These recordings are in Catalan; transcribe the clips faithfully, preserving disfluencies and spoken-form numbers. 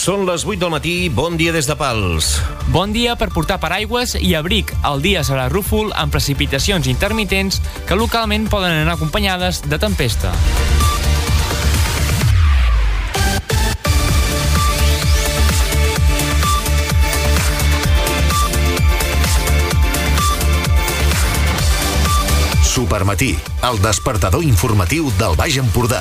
Són les vuit del matí, bon dia des de Pals. Bon dia per portar paraigües i abric. El dia serà rúfol amb precipitacions intermitents que localment poden anar acompanyades de tempesta. Supermatí, el despertador informatiu del Baix Empordà.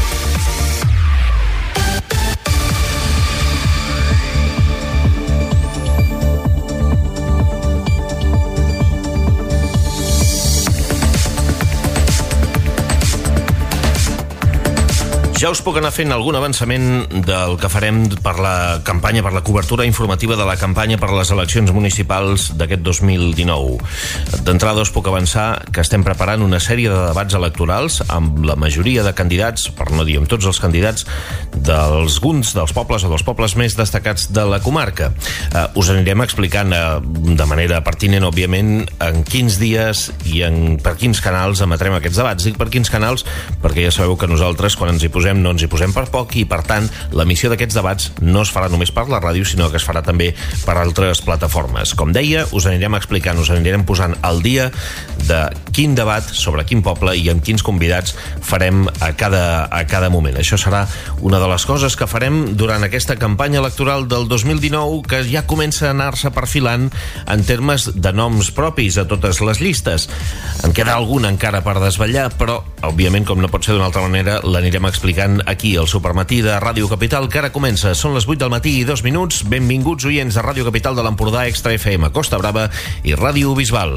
Ja us puc anar fent algun avançament del que farem per la campanya, per la cobertura informativa de la campanya per a les eleccions municipals d'aquest dos mil dinou. D'entrada us puc avançar que estem preparant una sèrie de debats electorals amb la majoria de candidats, per no dir amb tots els candidats, d'alguns dels pobles o dels pobles més destacats de la comarca. Uh, us anirem explicant uh, de manera pertinent, òbviament, en quins dies i en, per quins canals emetrem aquests debats. Dic per quins canals perquè ja sabeu que nosaltres, quan ens hi posem, no ens hi posem per poc i, per tant, l'emissió d'aquests debats no es farà només per la ràdio, sinó que es farà també per altres plataformes. Com deia, us anirem explicant, us anirem posant al dia de quin debat, sobre quin poble i amb quins convidats farem a cada, a cada moment. Això serà una de les coses que farem durant aquesta campanya electoral del dos mil dinou, que ja comença a anar-se perfilant en termes de noms propis a totes les llistes. En queda algun encara per desvetllar, però, òbviament, com no pot ser d'una altra manera, l'anirem explicant aquí al Supermatí de Ràdio Capital, que ara comença. Són les vuit del matí i dos minuts. Benvinguts, oients de Ràdio Capital de l'Empordà, Extra F M, Costa Brava i Ràdio Bisbal.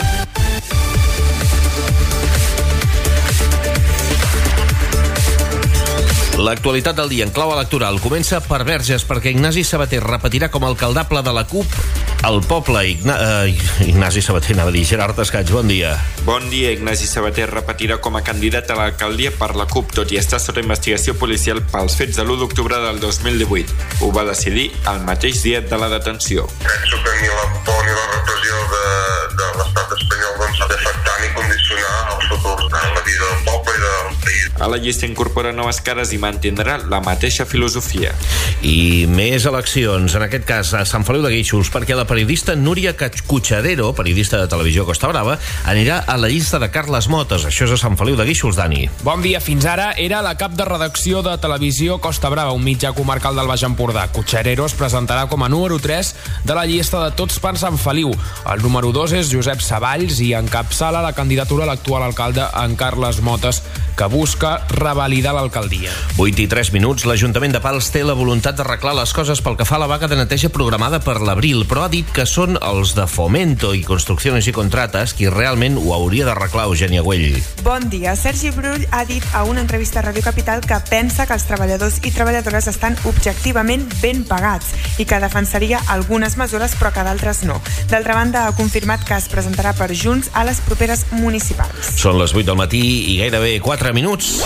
L'actualitat del dia en clau electoral comença per Verges, perquè Ignasi Sabater repetirà com a alcaldable de la CUP al poble. Igna... Uh, Ignasi Sabater, anava a dir, Gerard Escaig, bon dia. Bon dia. Ignasi Sabater repetirà com a candidat a l'alcaldia per la CUP, tot i estar sota investigació policial pels fets de l'u d'octubre del dos mil divuit. Ho va decidir el mateix dia de la detenció. Penso que ni la por ni la repressió de, de l'estat espanyol doncs, ha d'afectar ni condicionar el futur de la vida del poble i del país. A la llista incorpora noves cares i mantindrà la mateixa filosofia. I més eleccions, en aquest cas a Sant Feliu de Guíxols, perquè la periodista Núria Cucharero, periodista de Televisió Costa Brava, anirà a la llista de Carles Motes. Això és a Sant Feliu de Guíxols, Dani. Bon dia. Fins ara era la cap de redacció de Televisió Costa Brava, un mitjà comarcal del Baix Empordà. Cucharero es presentarà com a número tres de la llista de Tots per Sant Feliu. El número dos és Josep Savalls i encapçala la candidatura a l'actual alcalde en Carles Motes, que busca revalidar l'alcaldia. vuit i tres minuts. L'Ajuntament de Pals té la voluntat d'arreglar les coses pel que fa a la vaga de neteja programada per l'abril, però ha dit que són els de Fomento i Construcciones i Contrates qui realment ho hauria d'arreglar. Eugènia Güell. Bon dia. Sergi Brull ha dit a una entrevista a Ràdio Capital que pensa que els treballadors i treballadores estan objectivament ben pagats i que defensaria algunes mesures però que d'altres no. D'altra banda, ha confirmat que es presentarà per Junts a les properes municipals. Són les vuit del matí i gairebé quatre minuts.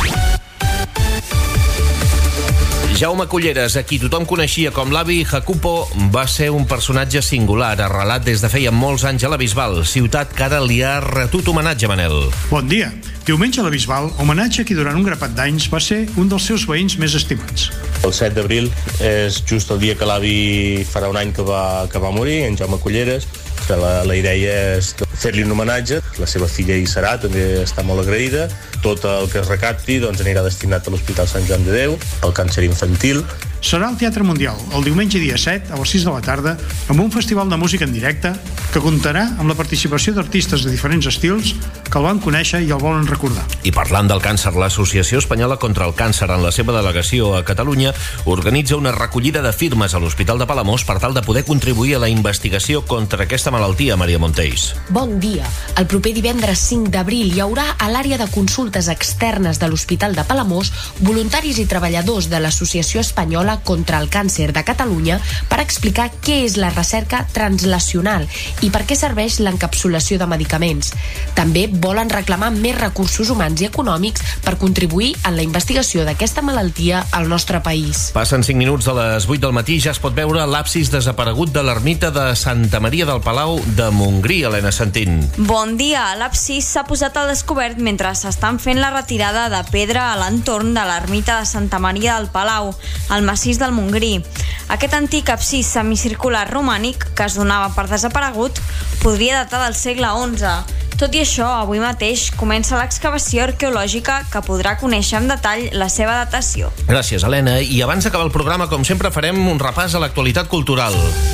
Jaume Culleres, a qui tothom coneixia com l'avi Jacupo, va ser un personatge singular, arrelat des de feia molts anys a la Bisbal, ciutat que ara li ha retut homenatge, Manel. Bon dia. Diumenge a la Bisbal, homenatge a qui durant un grapat d'anys va ser un dels seus veïns més estimats. El set d'abril és just el dia que l'avi farà un any que va, que va morir, en Jaume Culleres. La, la idea és fer-li un homenatge. La seva filla hi serà, també està molt agraïda. Tot el que es recapti doncs, anirà destinat a l'Hospital Sant Joan de Déu, al càncer infantil. Serà al Teatre Mundial, el diumenge dia set, a les sis de la tarda, amb un festival de música en directe que comptarà amb la participació d'artistes de diferents estils que el van conèixer i el volen recordar. I parlant del càncer, l'Associació Espanyola contra el Càncer, en la seva delegació a Catalunya, organitza una recollida de firmes a l'Hospital de Palamós per tal de poder contribuir a la investigació contra aquesta malaltia, Maria Montells. Bon dia. El proper divendres cinc d'abril hi haurà a l'àrea de consultes externes de l'Hospital de Palamós voluntaris i treballadors de l'Associació Espanyola contra el Càncer de Catalunya per explicar què és la recerca translacional i per què serveix l'encapsulació de medicaments. També volen reclamar més recursos humans i econòmics per contribuir en la investigació d'aquesta malaltia al nostre país. Passen cinc minuts de les vuit del matí, ja es pot veure l'absis desaparegut de l'ermita de Santa Maria del Palau de Montgrí. Helena Santé. Martín. Bon dia. L'absis s'ha posat al descobert mentre s'estan fent la retirada de pedra a l'entorn de l'ermita de Santa Maria del Palau, al massís del Montgrí. Aquest antic absis semicircular romànic, que es donava per desaparegut, podria datar del segle onze. Tot i això, avui mateix comença l'excavació arqueològica que podrà conèixer en detall la seva datació. Gràcies, Helena. I abans d'acabar el programa, com sempre, farem un repàs a l'actualitat cultural.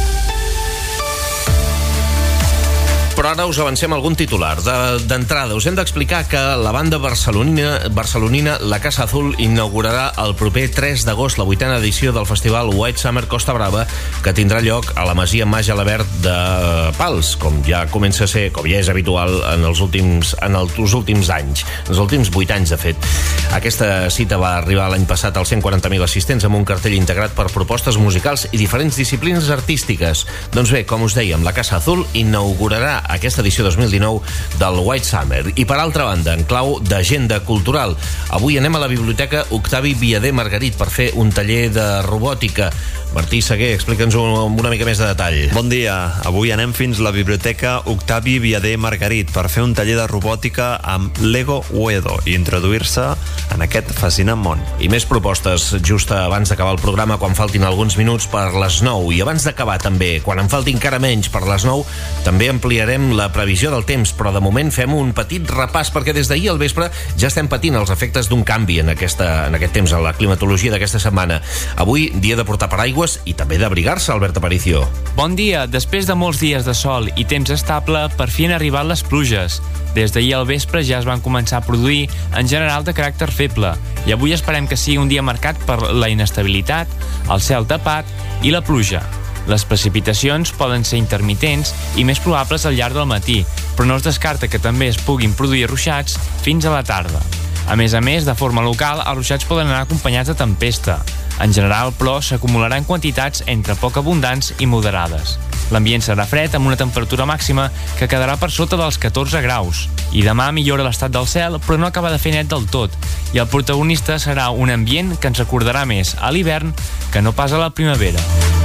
Però ara us avancem algun titular. D'entrada, us hem d'explicar que la banda barcelonina, barcelonina La Casa Azul inaugurarà el proper tres d'agost la vuitena edició del festival White Summer Costa Brava, que tindrà lloc a la Masia Mas Gelabert de Pals, com ja comença a ser, com ja és habitual en els últims, en els últims anys, en els últims vuit anys, de fet. Aquesta cita va arribar l'any passat als cent quaranta mil assistents amb un cartell integrat per propostes musicals i diferents disciplines artístiques. Doncs bé, com us dèiem, La Casa Azul inaugurarà aquesta edició dos mil dinou del White Summer. I per altra banda, en clau d'agenda cultural, avui anem a la Biblioteca Octavi Viader Margarit per fer un taller de robòtica. Martí Seguer, explica'ns una mica més de detall. Bon dia. Avui anem fins la Biblioteca Octavi Viader Margarit per fer un taller de robòtica amb Lego Uedo i introduir-se en aquest fascinant món. I més propostes just abans d'acabar el programa, quan faltin alguns minuts per les nou. I abans d'acabar també, quan en falti encara menys per les nou, també ampliarem la previsió del temps, però de moment fem un petit repàs perquè des d'ahir al vespre ja estem patint els efectes d'un canvi en, aquesta, en aquest temps, a la climatologia d'aquesta setmana. Avui, dia de portar paraigües i també d'abrigar-se, Albert Aparicio. Bon dia. Després de molts dies de sol i temps estable, per fi han arribat les pluges. Des d'ahir al vespre ja es van començar a produir, en general de caràcter feble, i avui esperem que sigui un dia marcat per la inestabilitat, el cel tapat i la pluja. Les precipitacions poden ser intermitents i més probables al llarg del matí, però no es descarta que també es puguin produir ruixats fins a la tarda. A més a més, de forma local, els ruixats poden anar acompanyats de tempesta. En general, però, s'acumularan quantitats entre poc abundants i moderades. L'ambient serà fred amb una temperatura màxima que quedarà per sota dels catorze graus. I demà millora l'estat del cel, però no acaba de fer net del tot. I el protagonista serà un ambient que ens recordarà més a l'hivern que no pas a la primavera.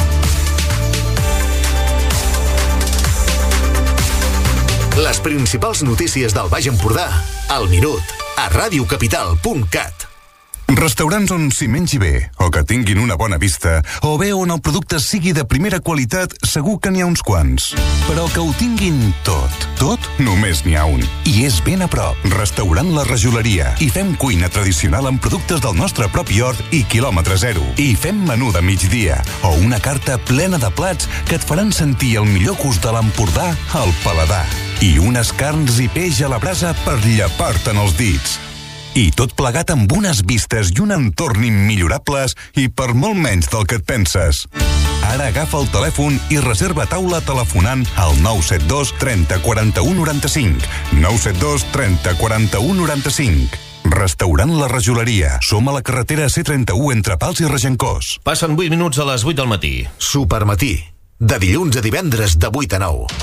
Les principals notícies del Baix Empordà al minut a ràdio capital punt cat. Restaurants on s'hi mengi bé, o que tinguin una bona vista, o bé on el producte sigui de primera qualitat, segur que n'hi ha uns quants. Però que ho tinguin tot, tot, només n'hi ha un. I és ben a prop. Restaurant La Rajoleria. I fem cuina tradicional amb productes del nostre propi hort i quilòmetre zero. I fem menú de migdia, o una carta plena de plats que et faran sentir el millor gust de l'Empordà al paladar. I unes carns i peix a la brasa per llepar-te'n els dits. I tot plegat amb unes vistes i un entorn immillorables i per molt menys del que et penses. Ara agafa el telèfon i reserva taula telefonant al nou set dos trenta quaranta-u noranta-cinc. nou set dos trenta quaranta-u noranta-cinc. Restaurant La Rajoleria. Som a la carretera C trenta-u entre Pals i Regencós. Passen vuit minuts a les vuit del matí. Supermatí. De dilluns a divendres de vuit a nou.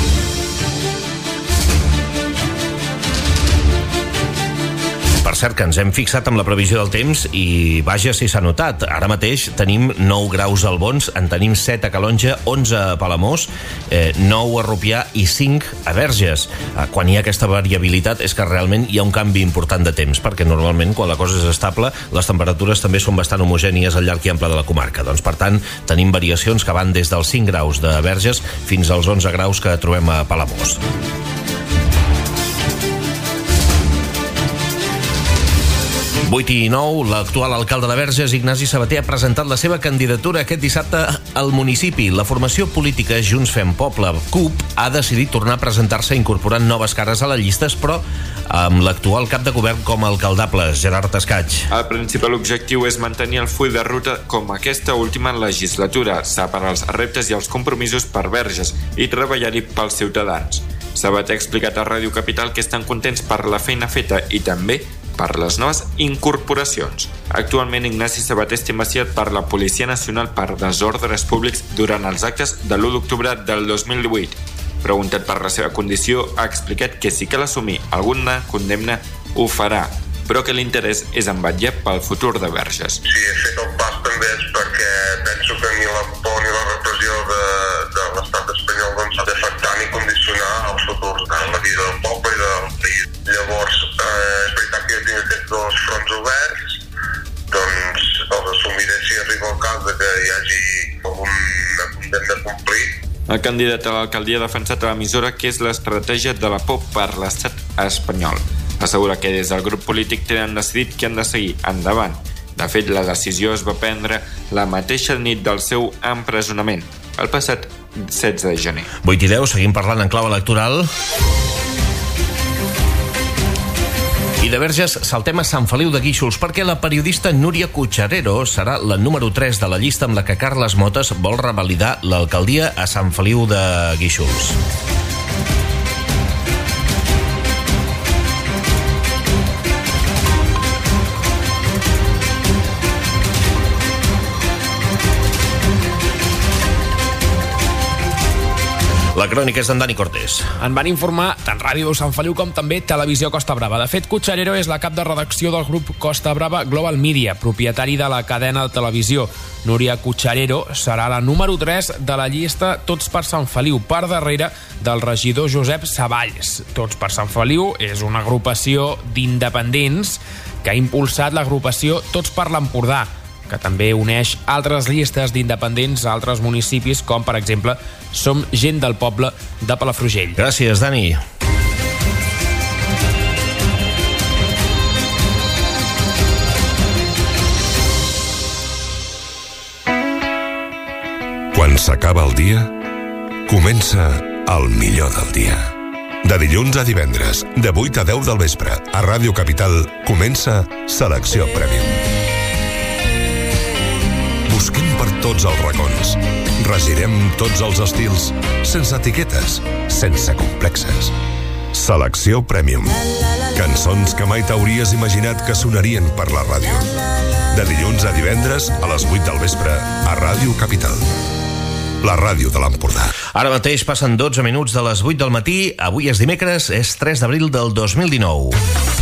Per cert, que ens hem fixat amb la previsió del temps i vaja si s'ha notat. Ara mateix tenim nou graus al Bons, en tenim set a Calonja, onze a Palamós, eh, nou a Rupià i cinc a Verges. Eh, quan hi ha aquesta variabilitat és que realment hi ha un canvi important de temps, perquè normalment quan la cosa és estable les temperatures també són bastant homogènies al llarg i ample de la comarca. Doncs per tant tenim variacions que van des dels cinc graus de Verges fins als onze graus que trobem a Palamós. vuit i nou, l'actual alcalde de Verges, Ignasi Sabater, ha presentat la seva candidatura aquest dissabte al municipi. La formació política Junts Fem Poble, C U P, ha decidit tornar a presentar-se incorporant noves cares a les llistes, però amb l'actual cap de govern com a alcaldable, Gerard Escaig. El principal objectiu és mantenir el full de ruta com aquesta última legislatura, separar els reptes i els compromisos per Verges i treballar-hi pels ciutadans. Sabater ha explicat a Ràdio Capital que estan contents per la feina feta i també per les noves incorporacions. Actualment, Ignasi Sabater és investigat per la Policia Nacional per desordres públics durant els actes de l'u d'octubre del dos mil divuit. Preguntat per la seva condició, ha explicat que si cal assumir alguna condemna, ho farà, però que l'interès és en vetllar pel futur de Verges. Si he fet el pas també és perquè penso que ni la por ni la repressió de, de l'estat espanyol doncs, ha d'afectar ni condicionar el futur de, tinc aquests dos fronts oberts, doncs els assumiré si arriba el cas de que hi hagi alguna condemna a complir. El candidat a l'alcaldia ha defensat a l'emissora que és l'estratègia de la por per l'estat espanyol. Assegura que des del grup polític tenen decidit que han de seguir endavant. De fet, la decisió es va prendre la mateixa nit del seu empresonament, el passat setze de gener. vuit i deu, seguim parlant en clau electoral. I de Verges saltem a Sant Feliu de Guíxols perquè la periodista Núria Cotxarero serà la número tres de la llista amb la que Carles Motes vol revalidar l'alcaldia a Sant Feliu de Guíxols. La crònica és d'en Dani Cortés. En van informar tant Ràdio Sant Feliu com també Televisió Costa Brava. De fet, Cotxarero és la cap de redacció del grup Costa Brava Global Media, propietari de la cadena de televisió. Núria Cotxarero serà la número tres de la llista Tots per Sant Feliu, per darrere del regidor Josep Savalls. Tots per Sant Feliu és una agrupació d'independents que ha impulsat l'agrupació Tots per l'Empordà, que també uneix altres llistes d'independents a altres municipis, com per exemple Som Gent del Poble de Palafrugell. Gràcies, Dani. Quan s'acaba el dia, comença el millor del dia. De dilluns a divendres, de vuit a deu del vespre, a Ràdio Capital, comença Selecció Premium. Busquem per tots els racons. Regirem tots els estils, sense etiquetes, sense complexes. Selecció Premium. Cançons que mai t'hauries imaginat que sonarien per la ràdio. De dilluns a divendres, a les vuit del vespre, a Ràdio Capital. La ràdio de l'Empordà. Ara mateix passen dotze minuts de les vuit del matí. Avui és dimecres, és tres d'abril del dos mil dinou.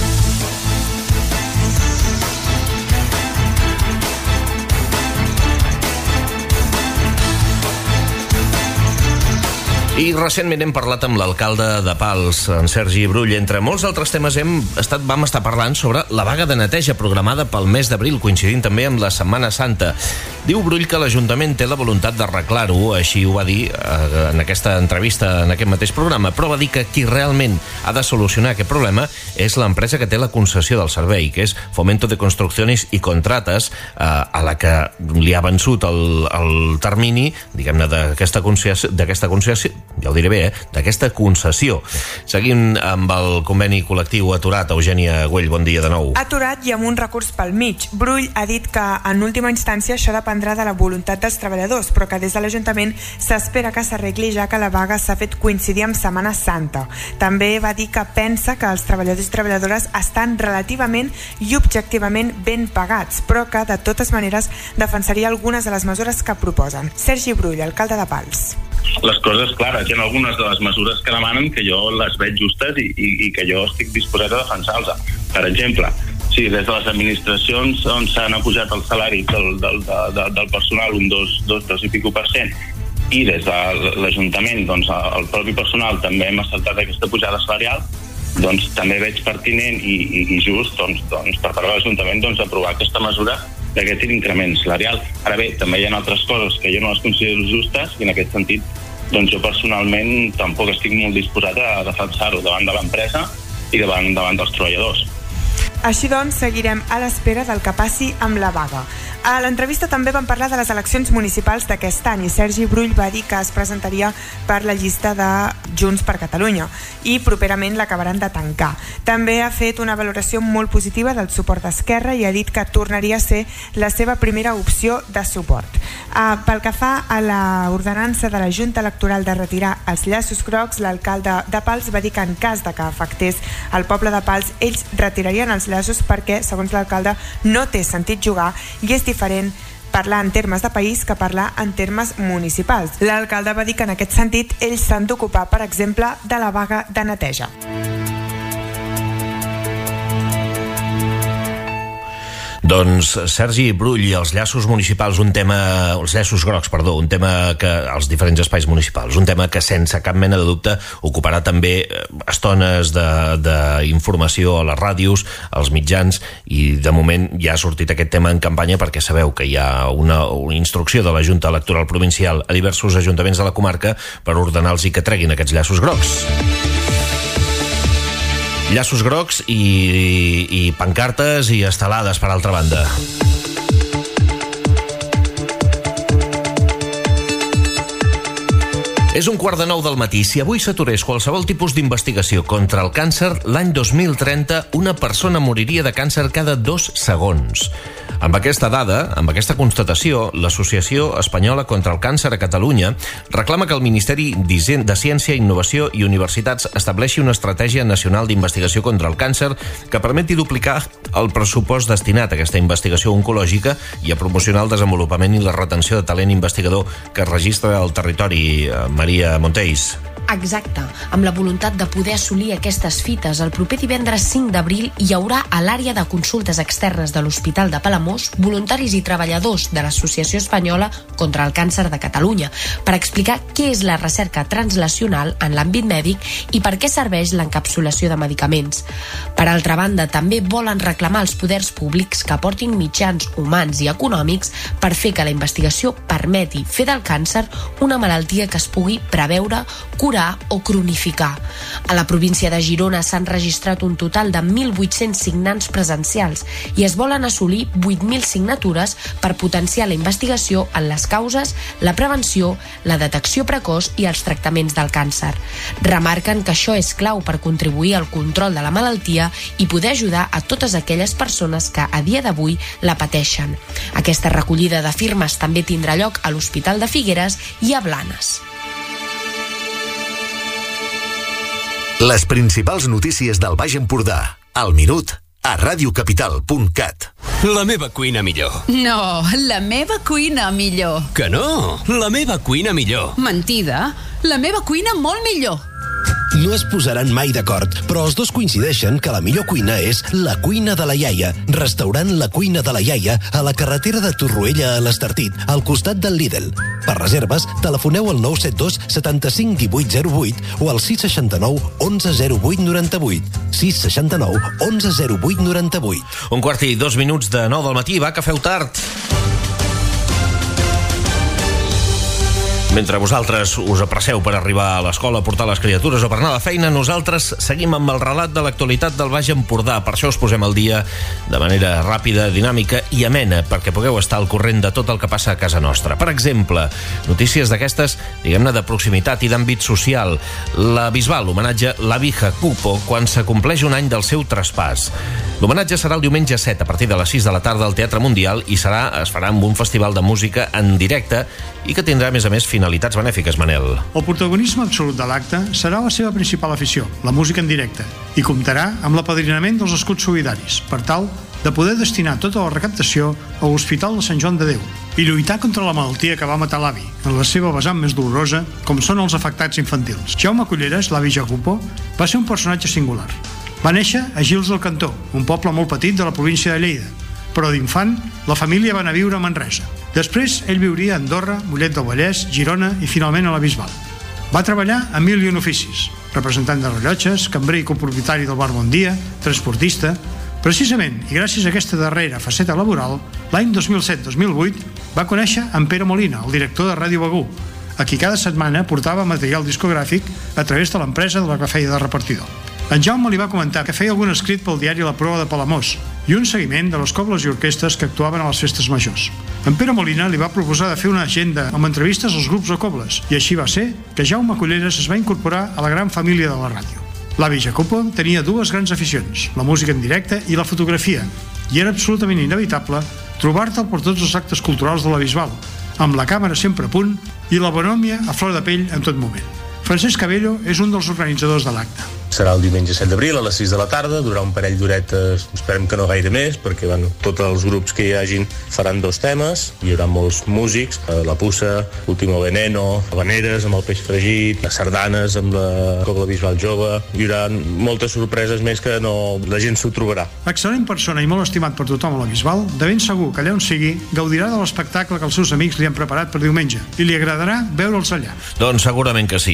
I recentment hem parlat amb l'alcalde de Pals, en Sergi Brull. Entre molts altres temes hem estat, vam estar parlant sobre la vaga de neteja programada pel mes d'abril, coincidint també amb la Setmana Santa. Diu Brull que l'Ajuntament té la voluntat d'arreglar-ho, així ho va dir eh, en aquesta entrevista, en aquest mateix programa, però va dir que qui realment ha de solucionar aquest problema és l'empresa que té la concessió del servei, que és Fomento de Construcciones y Contratas, eh, a la que li ha vençut el, el termini, diguem-ne, d'aquesta concessió, d'aquesta concessió, ja ho diré bé, eh? d'aquesta concessió. Seguim amb el conveni col·lectiu aturat. Eugènia Güell, bon dia de nou. Aturat i amb un recurs pel mig. Brull ha dit que en última instància això dependrà de la voluntat dels treballadors, però que des de l'Ajuntament s'espera que s'arregli, ja que la vaga s'ha fet coincidir amb Setmana Santa. També va dir que pensa que els treballadors i treballadores estan relativament i objectivament ben pagats, però que de totes maneres defensaria algunes de les mesures que proposen. Sergi Brull, alcalde de Pals. Les coses clares, hi ha algunes de les mesures que demanen que jo les veig justes i, i, i que jo estic disposat a defensar-les. Per exemple, si des de les administracions on s'han apujat els salaris del, del, del, del personal un dos, dos, dos i pico per cent, i des de l'Ajuntament, doncs, el propi personal també hem acceptat aquesta pujada salarial, doncs també veig pertinent i, i, i just doncs, doncs, per part de l'Ajuntament doncs, aprovar aquesta mesura d'aquest increment salarial. Ara bé, també hi ha altres coses que jo no les considero justes i en aquest sentit doncs jo personalment tampoc estic molt disposat a defensar-ho davant de l'empresa i davant, davant dels treballadors. Així doncs, seguirem a l'espera del que passi amb la vaga. A l'entrevista també vam parlar de les eleccions municipals d'aquest any i Sergi Brull va dir que es presentaria per la llista de Junts per Catalunya i properament l'acabaran de tancar. També ha fet una valoració molt positiva del suport d'Esquerra i ha dit que tornaria a ser la seva primera opció de suport. Uh, pel que fa a l'ordenança de la Junta Electoral de retirar els llaços grocs, l'alcalde de Pals va dir que en cas de que afectés el poble de Pals, ells retirarien els llaços perquè, segons l'alcalde, no té sentit jugar i és diferent parlar en termes de país que parlar en termes municipals. L'alcalde va dir que en aquest sentit ells s'han d'ocupar, per exemple, de la vaga de neteja. Doncs Sergi Brull i els llaços municipals, un tema, els llaços grocs, perdó, un tema que, als diferents espais municipals, un tema que sense cap mena de dubte ocuparà també estones d'informació a les ràdios, als mitjans, i de moment ja ha sortit aquest tema en campanya perquè sabeu que hi ha una, una instrucció de la Junta Electoral Provincial a diversos ajuntaments de la comarca per ordenar-los que treguin aquests llaços grocs. Llaços grocs i, i, i pancartes i estelades, per altra banda. És un quart de nou del matí. Si avui s'aturés qualsevol tipus d'investigació contra el càncer, l'any dos mil trenta una persona moriria de càncer cada dos segons. Amb aquesta dada, amb aquesta constatació, l'Associació Espanyola contra el Càncer a Catalunya reclama que el Ministeri de Ciència, Innovació i Universitats estableixi una estratègia nacional d'investigació contra el càncer que permeti duplicar el pressupost destinat a aquesta investigació oncològica i a promocionar el desenvolupament i la retenció de talent investigador que es registra al territori. Maria Monteis. Exacte. Amb la voluntat de poder assolir aquestes fites, el proper divendres cinc d'abril hi haurà a l'àrea de consultes externes de l'Hospital de Palamós voluntaris i treballadors de l'Associació Espanyola contra el Càncer de Catalunya per explicar què és la recerca translacional en l'àmbit mèdic i per què serveix l'encapsulació de medicaments. Per altra banda, també volen reclamar als poders públics que aportin mitjans humans i econòmics per fer que la investigació permeti fer del càncer una malaltia que es pugui preveure, curar o cronificar. A la província de Girona s'han registrat un total de mil vuit-cents signants presencials i es volen assolir vuit mil signatures per potenciar la investigació en les causes, la prevenció, la detecció precoç i els tractaments del càncer. Remarquen que això és clau per contribuir al control de la malaltia i poder ajudar a totes aquelles persones que a dia d'avui la pateixen. Aquesta recollida de firmes també tindrà lloc a l'Hospital de Figueres i a Blanes. Les principals notícies del Baix Empordà, al minut, a radiocapital punt cat. La meva cuina millor. No, la meva cuina millor. Que no, la meva cuina millor. Mentida, la meva cuina molt millor. No es posaran mai d'acord, però els dos coincideixen que la millor cuina és la cuina de la iaia, restaurant La Cuina de la Iaia a la carretera de Torroella a l'Estartit, al costat del Lidl. Per reserves, telefoneu al nou set dos setanta-cinc divuit zero vuit o al sis seixanta nou onze zero vuit noranta-vuit. sis seixanta nou onze zero vuit noranta-vuit. Un quart i dos minuts de nou del matí, va, que feu tard. Mentre vosaltres us apresseu per arribar a l'escola, a portar les criatures o per anar a la feina, nosaltres seguim amb el relat de l'actualitat del Baix Empordà. Per això us posem al dia de manera ràpida, dinàmica i amena, perquè pugueu estar al corrent de tot el que passa a casa nostra. Per exemple, notícies d'aquestes, diguem-ne, de proximitat i d'àmbit social. La Bisbal homenatja l'Avi Jacopo quan s'acompleix un any del seu traspàs. L'homenatge serà el diumenge set a partir de les sis de la tarda al Teatre Mundial i serà, es farà amb un festival de música en directe i que tindrà, a més a més, finalitats benèfiques, Manel. El protagonisme absolut de l'acte serà la seva principal afició, la música en directe, i comptarà amb l'apadrinament dels escuts solidaris, per tal de poder destinar tota la recaptació a l'Hospital de Sant Joan de Déu i lluitar contra la malaltia que va matar l'avi, en la seva vessant més dolorosa, com són els afectats infantils. Jaume Culleres, l'avi Jacopo, va ser un personatge singular. Va néixer a Gils del Cantó, un poble molt petit de la província de Lleida, però d'infant la família va anar a viure a Manresa. Després ell viuria a Andorra, Mollet del Vallès, Girona i finalment a la Bisbal. Va treballar en mil i un oficis, representant de rellotges, cambrer i copropietari del bar Bon Dia, transportista. Precisament, i gràcies a aquesta darrera faceta laboral, l'any dos mil set dos mil vuit va conèixer en Pere Molina, el director de Ràdio Begú, a qui cada setmana portava material discogràfic a través de l'empresa de la que feia de repartidor. En Jaume li va comentar que feia algun escrit pel diari La Proa de Palamós i un seguiment de les cobles i orquestres que actuaven a les festes majors. En Pere Molina li va proposar de fer una agenda amb entrevistes als grups de cobles i així va ser que Jaume Culleres es va incorporar a la gran família de la ràdio. L'avi Jacopo tenia dues grans aficions, la música en directe i la fotografia, i era absolutament inevitable trobar-te'l per tots els actes culturals de la Bisbal, amb la càmera sempre a punt i la bonhòmia a flor de pell en tot moment. Francesc Cabello és un dels organitzadors de l'acte. Serà el diumenge set d'abril a les sis de la tarda, durarà un parell d'horetes, esperem que no gaire més, perquè bueno, tots els grups que hi hagin faran dos temes, hi haurà molts músics, La Puça, Último Veneno, habaneres amb el peix fregit, les sardanes amb la Cobla Bisbal Jove, hi haurà moltes sorpreses més que no, la gent s'ho trobarà. Excel·lent persona i molt estimat per tothom a la Bisbal, de ben segur que allà on sigui gaudirà de l'espectacle que els seus amics li han preparat per diumenge i li agradarà veure'ls allà. Doncs segurament que sí.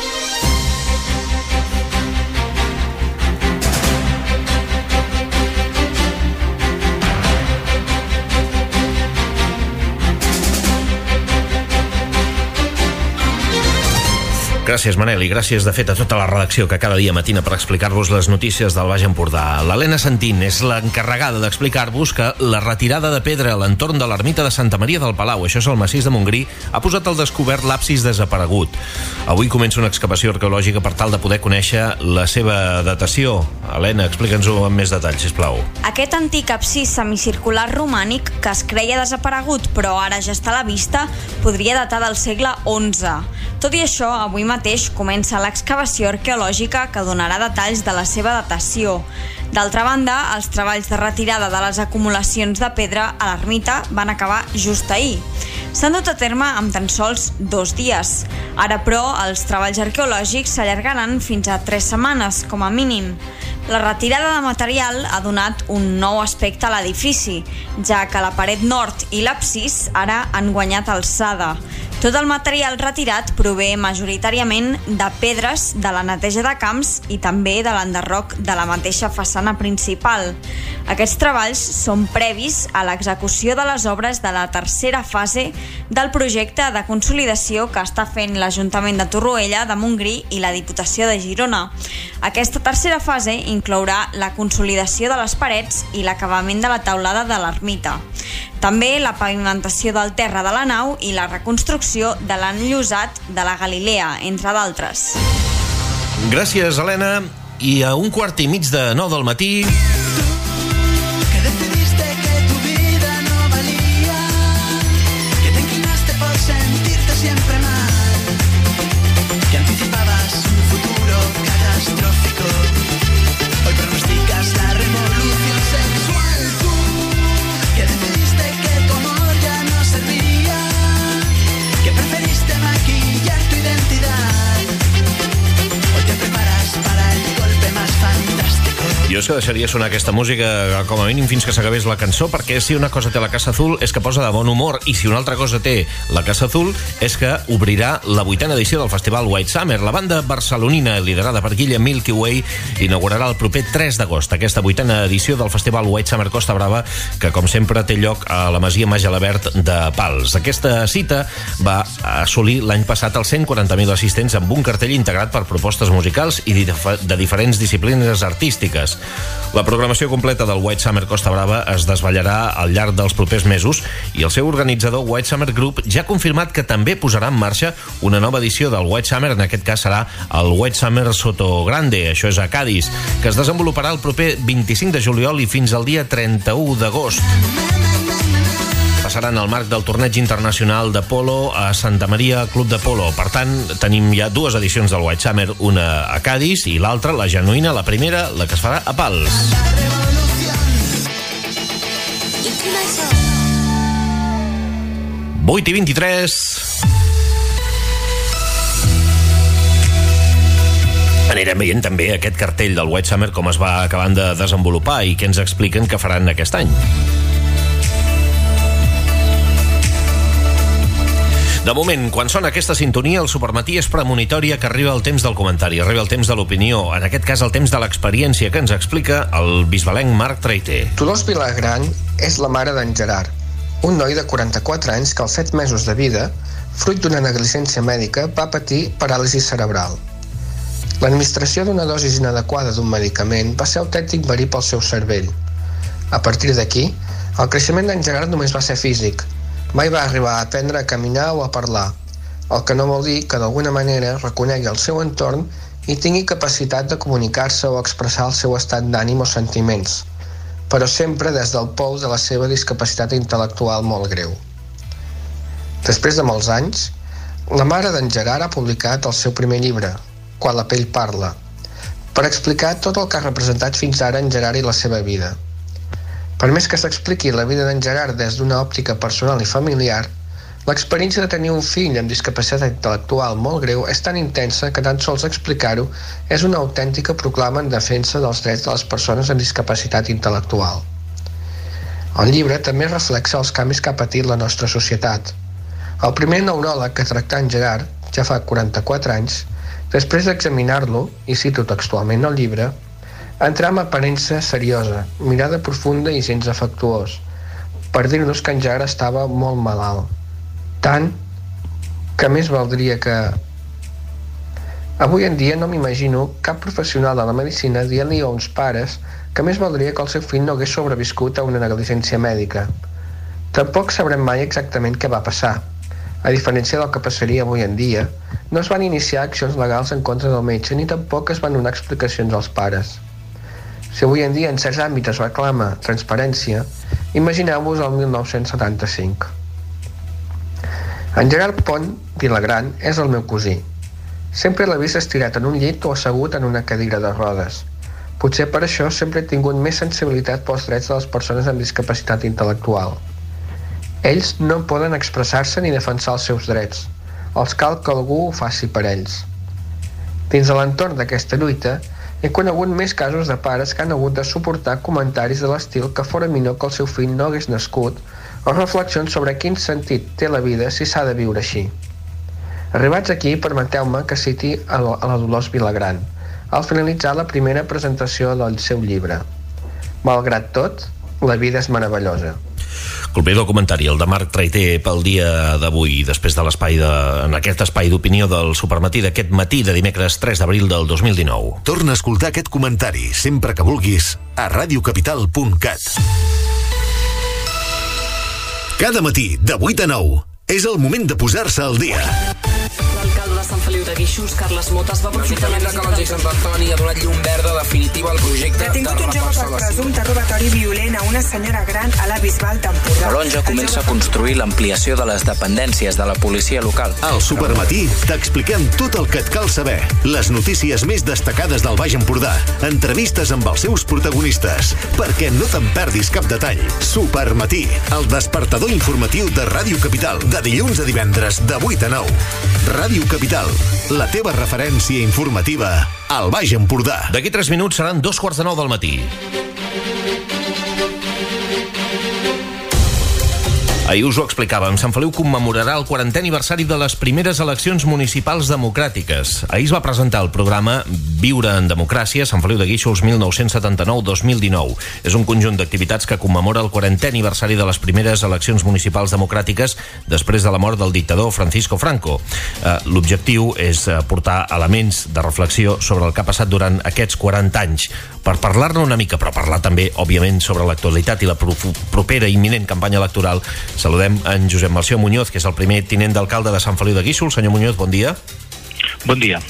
Gràcies, Manel, i gràcies, de fet, a tota la redacció que cada dia matina per explicar-vos les notícies del Baix Empordà. L'Helena Santín és l'encarregada d'explicar-vos que la retirada de pedra a l'entorn de l'ermita de Santa Maria del Palau, això és el massís de Montgrí, ha posat al descobert l'absis desaparegut. Avui comença una excavació arqueològica per tal de poder conèixer la seva datació. Helena, explica'ns-ho amb més detall, sisplau. Aquest antic absis semicircular romànic, que es creia desaparegut però ara ja està a la vista, podria datar del segle onze. Tot i això, avui mateix comença l'excavació arqueològica que donarà detalls de la seva datació. D'altra banda, els treballs de retirada de les acumulacions de pedra a l'ermita van acabar just ahir. S'han dut a terme amb tan sols dos dies. Ara, però, els treballs arqueològics s'allargaran fins a tres setmanes, com a mínim. La retirada de material ha donat un nou aspecte a l'edifici, ja que la paret nord i l'absis ara han guanyat alçada. Tot el material retirat prové majoritàriament de pedres de la neteja de camps i també de l'enderroc de la mateixa façana principal. Aquests treballs són previs a l'execució de les obres de la tercera fase del projecte de consolidació que està fent l'Ajuntament de Torroella de Montgrí i la Diputació de Girona. Aquesta tercera fase inclourà la consolidació de les parets i l'acabament de la teulada de l'ermita. També la pavimentació del terra de la nau i la reconstrucció de l'enllosat de la Galilea, entre d'altres. Gràcies, Helena. I a un quart i mig de nou del matí... Que decidiste que tu vida no valía, que te inclinaste por sentirte siempre mal, que anticipabas un futuro catastrófico, hoy pronosticas la revolución sexual. Tú, que decidiste que tu amor ya no servía, que preferiste maquillar tu identidad, hoy te preparas para el golpe más fantástico. Jo és que deixaria sonar aquesta música com a mínim fins que s'acabés la cançó, perquè si una cosa té la Casa Azul és que posa de bon humor, i si una altra cosa té la Casa Azul és que obrirà la vuitena edició del festival White Summer. La banda barcelonina, liderada per Guillem Milky Way, inaugurarà el proper tres d'agost aquesta vuitena edició del festival White Summer Costa Brava, que com sempre té lloc a la Masia Majalabert de Pals. Aquesta cita va assolir l'any passat els cent quaranta mil assistents amb un cartell integrat per propostes musicals i de diferents disciplines artístiques. La programació completa del White Summer Costa Brava es desvetllarà al llarg dels propers mesos i el seu organitzador White Summer Group ja ha confirmat que també posarà en marxa una nova edició del White Summer, en aquest cas serà el White Summer Sotogrande, això és a Cadis, que es desenvoluparà el proper vint-i-cinc de juliol i fins al dia trenta-u d'agost. Passaran al marc del torneig internacional de polo a Santa Maria Club de Polo. Per tant, tenim ja dues edicions del White Summer, una a Cadis i l'altra, la genuïna, la primera, la que es farà a Pals. vuit i vint-i-tres. Anirem veient també aquest cartell del White Summer, com es va acabant de desenvolupar i què ens expliquen que faran aquest any. De moment, quan sona aquesta sintonia, el Supermatí és premonitòria que arriba el temps del comentari, arriba el temps de l'opinió, en aquest cas el temps de l'experiència que ens explica el bisbalenc Marc Traité. Dolors Vilagran és la mare d'en Gerard, un noi de quaranta-quatre anys que als set mesos de vida, fruit d'una negligència mèdica, va patir paràlisi cerebral. L'administració d'una dosi inadequada d'un medicament va ser autèntic verí pel seu cervell. A partir d'aquí, el creixement d'en Gerard només va ser físic. Mai va arribar a aprendre a caminar o a parlar, el que no vol dir que d'alguna manera reconegui el seu entorn i tingui capacitat de comunicar-se o expressar el seu estat d'ànim o sentiments, però sempre des del pou de la seva discapacitat intel·lectual molt greu. Després de molts anys, la mare d'en Gerard ha publicat el seu primer llibre, Quan la pell parla, per explicar tot el que ha representat fins ara en Gerard i la seva vida. Per més que s'expliqui la vida d'en Gerard des d'una òptica personal i familiar, l'experiència de tenir un fill amb discapacitat intel·lectual molt greu és tan intensa que tan sols explicar-ho és una autèntica proclama en defensa dels drets de les persones amb discapacitat intel·lectual. El llibre també reflexa els canvis que ha patit la nostra societat. El primer neuròleg que tractà en Gerard, ja fa quaranta-quatre anys, després d'examinar-lo, i cito textualment el llibre, entrà amb aparença seriosa, mirada profunda i gens afectuós, per dir-nos que en Gerard estava molt malalt. Tant que més valdria que... Avui en dia no m'imagino cap professional de la medicina dient-li a uns pares que més valdria que el seu fill no hagués sobreviscut a una negligència mèdica. Tampoc sabrem mai exactament què va passar. A diferència del que passaria avui en dia, no es van iniciar accions legals en contra del metge ni tampoc es van donar explicacions als pares. Si avui en dia en certs àmbits es reclama transparència, imagineu-vos el mil nou-cents setanta-cinc. En Gerard Pont Vilagran és el meu cosí. Sempre l'he vist estirat en un llit o assegut en una cadira de rodes. Potser per això sempre he tingut més sensibilitat pels drets de les persones amb discapacitat intel·lectual. Ells no poden expressar-se ni defensar els seus drets. Els cal que algú ho faci per ells. Dins de l'entorn d'aquesta lluita, he conegut més casos de pares que han hagut de suportar comentaris de l'estil que fora millor que el seu fill no hagués nascut o reflexions sobre quin sentit té la vida si s'ha de viure així. Arribats aquí, permeteu-me que citi a la Dolors Vilagran, al finalitzar la primera presentació del seu llibre. Malgrat tot, la vida és meravellosa. Colpidor comentari, el de Marc Traiter pel dia d'avui, després de l'espai de, en aquest espai d'opinió del Supermatí d'aquest matí de dimecres tres d'abril del dos mil dinou. Torna a escoltar aquest comentari sempre que vulguis a radiocapital punt cat. Cada matí, de vuit a nou, és el moment de posar-se al dia. L'alcalde de Sant Feliu de Guíxols, Carles Motes, va aprofitar la visita... L'Ajuntament de Calonge i Sant Antoni ha donat llum verda definitiva al projecte de Detingut un jove per presumpte robatori violent a una senyora gran a la Bisbal d'Empordà. Calonge comença a construir l'ampliació de les dependències de la policia local. Al Supermatí t'expliquem tot el que et cal saber. Les notícies més destacades del Baix Empordà. Entrevistes amb els seus protagonistes. Perquè no te'n perdis cap detall. Supermatí, el despertador informatiu de Ràdio Capital. De dilluns a divendres, de vuit a nou. Ràdio Capital, la teva referència informativa al Baix Empordà. D'aquí tres minuts seran dos quarts de nou del matí. Ahir us ho explicàvem, Sant Feliu commemorarà el quarantè aniversari de les primeres eleccions municipals democràtiques. Ahir es va presentar el programa Viure en Democràcia, Sant Feliu de Guíxols mil nou-cents setanta-nou dos mil dinou. És un conjunt d'activitats que commemora el quarantè aniversari de les primeres eleccions municipals democràtiques després de la mort del dictador Francisco Franco. Eh, L'objectiu és portar elements de reflexió sobre el que ha passat durant aquests quaranta anys, per parlar-ne una mica, però parlar també, òbviament, sobre l'actualitat i la propera i imminent campanya electoral. Saludem en Josep Melcior Muñoz, que és el primer tinent d'alcalde de Sant Feliu de Guíxols. Senyor Muñoz, bon dia. Bon dia.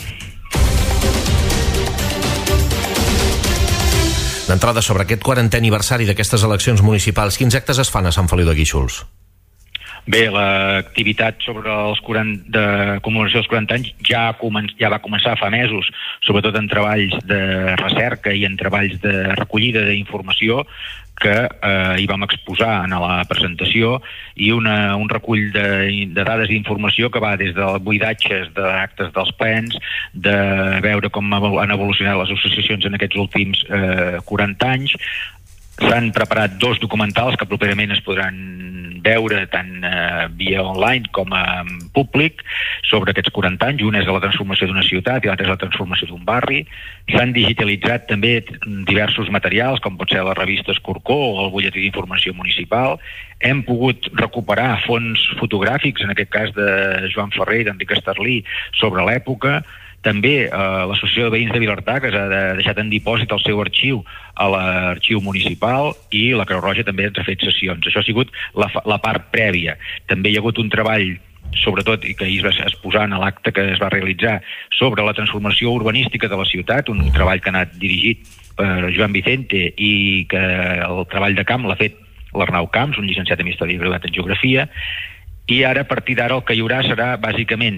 D'entrada, sobre aquest quarantè aniversari d'aquestes eleccions municipals, quins actes es fan a Sant Feliu de Guíxols? Bé, l'activitat sobre els quaranta, de commemoració dels quaranta anys ja, comen, ja va començar fa mesos, sobretot en treballs de recerca i en treballs de recollida d'informació que eh, hi vam exposar en la presentació, i una, un recull de, de dades d'informació que va des de buidatges d'actes dels plens, de veure com han evolucionat les associacions en aquests últims eh, quaranta anys. S'han preparat dos documentals que properament es podran veure tant eh, via online com en públic sobre aquests quaranta anys. Un és la transformació d'una ciutat i l'altre és la transformació d'un barri. S'han digitalitzat també diversos materials, com pot ser la revista Escorcó o el butlletí d'informació municipal. Hem pogut recuperar fons fotogràfics, en aquest cas de Joan Ferrer i d'Enric Esterlí, sobre l'època. També eh, l'Associació de Veïns de Vilartà, que s'ha de, deixat en dipòsit el seu arxiu a l'arxiu municipal, i la Creu Roja també ens ha fet sessions. Això ha sigut la, la part prèvia. També hi ha hagut un treball, sobretot, i que ahir es va exposar en l'acte que es va realitzar, sobre la transformació urbanística de la ciutat, un treball que ha anat dirigit per Joan Vicente i que el treball de camp l'ha fet l'Arnau Camps, un llicenciat en Història i graduat en Geografia. I ara, a partir d'ara, el que hi haurà serà bàsicament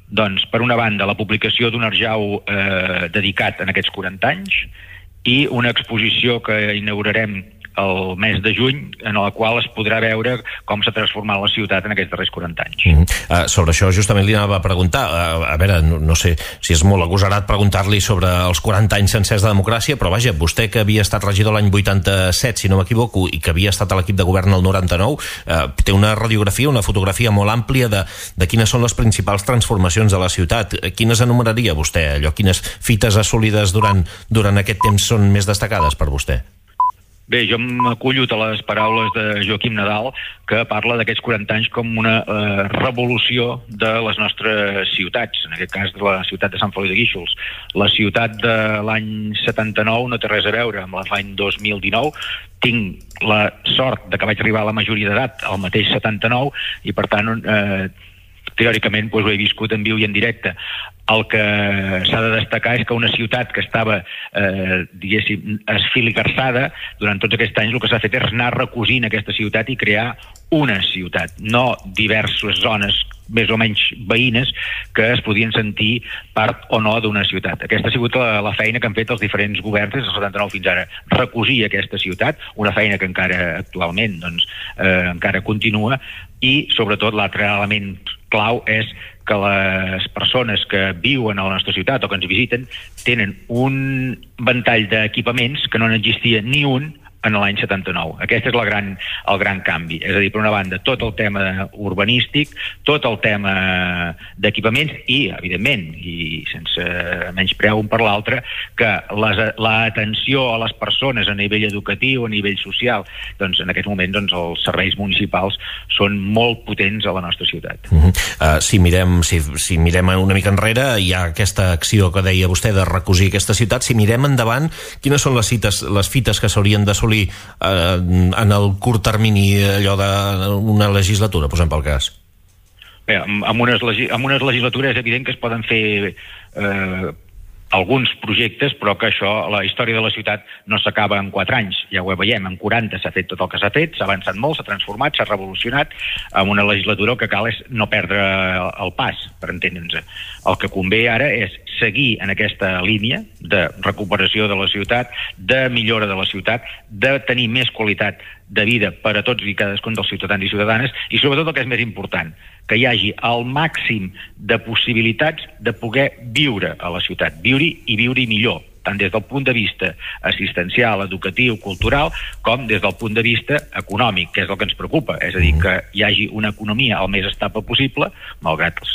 Doncs, per una banda, la publicació d'un arjau eh, dedicat en aquests quaranta anys i una exposició que inaugurarem el mes de juny, en la qual es podrà veure com s'ha transformat la ciutat en aquests darrers quaranta anys. Mm -hmm. uh, sobre això justament li anava a preguntar, uh, a veure, no, no sé si és molt agosarat preguntar-li sobre els quaranta anys sencers de democràcia, però vaja, vostè que havia estat regidor l'any vuitanta-set, si no m'equivoco, i que havia estat a l'equip de govern el noranta-nou, uh, té una radiografia, una fotografia molt àmplia de, de quines són les principals transformacions de la ciutat. Quines enumeraria vostè? Allò, quines fites assolides durant, durant aquest temps són més destacades per vostè? Bé, jo m'acullo a les paraules de Joaquim Nadal, que parla d'aquests quaranta anys com una eh, revolució de les nostres ciutats, en aquest cas de la ciutat de Sant Feliu de Guíxols. La ciutat de l'any setanta-nou no té res a veure amb l'any dos mil dinou. Tinc la sort de que vaig arribar a la majoria d'edat al mateix setanta-nou i, per tant, eh, teòricament doncs, ho he viscut en viu i en directe. El que s'ha de destacar és que una ciutat que estava, eh, diguéssim, esfiligarsada, durant tots aquests anys el que s'ha fet és anar recosint aquesta ciutat i crear una ciutat, no diverses zones més o menys veïnes que es podien sentir part o no d'una ciutat. Aquesta ha sigut la, la feina que han fet els diferents governs des del setanta-nou fins ara, recosir aquesta ciutat, una feina que encara actualment doncs, eh, encara continua, i sobretot l'altre element clau és que les persones que viuen a la nostra ciutat o que ens visiten tenen un ventall d'equipaments que no n'existia ni un en l'any setanta-nou. Aquest és la gran, el gran canvi. És a dir, per una banda, tot el tema urbanístic, tot el tema d'equipaments i, evidentment, i sense menyspreu un per l'altre, que l'atenció a les persones a nivell educatiu, a nivell social, doncs en aquests moments doncs, els serveis municipals són molt potents a la nostra ciutat. Uh -huh. uh, si, mirem, si, si mirem una mica enrere, hi ha aquesta acció que deia vostè de recosir aquesta ciutat. Si mirem endavant, quines són les, cites, les fites que s'haurien d'assolir Eh, en el curt termini allò d'una legislatura, posem pel cas? Bé, amb unes, amb unes legislatures és evident que es poden fer eh, alguns projectes, però que això, la història de la ciutat no s'acaba en quatre anys, ja ho veiem, en quaranta s'ha fet tot el que s'ha fet, s'ha avançat molt, s'ha transformat, s'ha revolucionat. Amb una legislatura el que cal és no perdre el pas, per entendre'ns. El que convé ara és seguir en aquesta línia de recuperació de la ciutat, de millora de la ciutat, de tenir més qualitat de vida per a tots i cadascun dels ciutadans i ciutadanes, i sobretot el que és més important, que hi hagi el màxim de possibilitats de poder viure a la ciutat, viure-hi i viure-hi millor, tant des del punt de vista assistencial, educatiu, cultural, com des del punt de vista econòmic, que és el que ens preocupa, és a dir, que hi hagi una economia el més estable possible, malgrat els,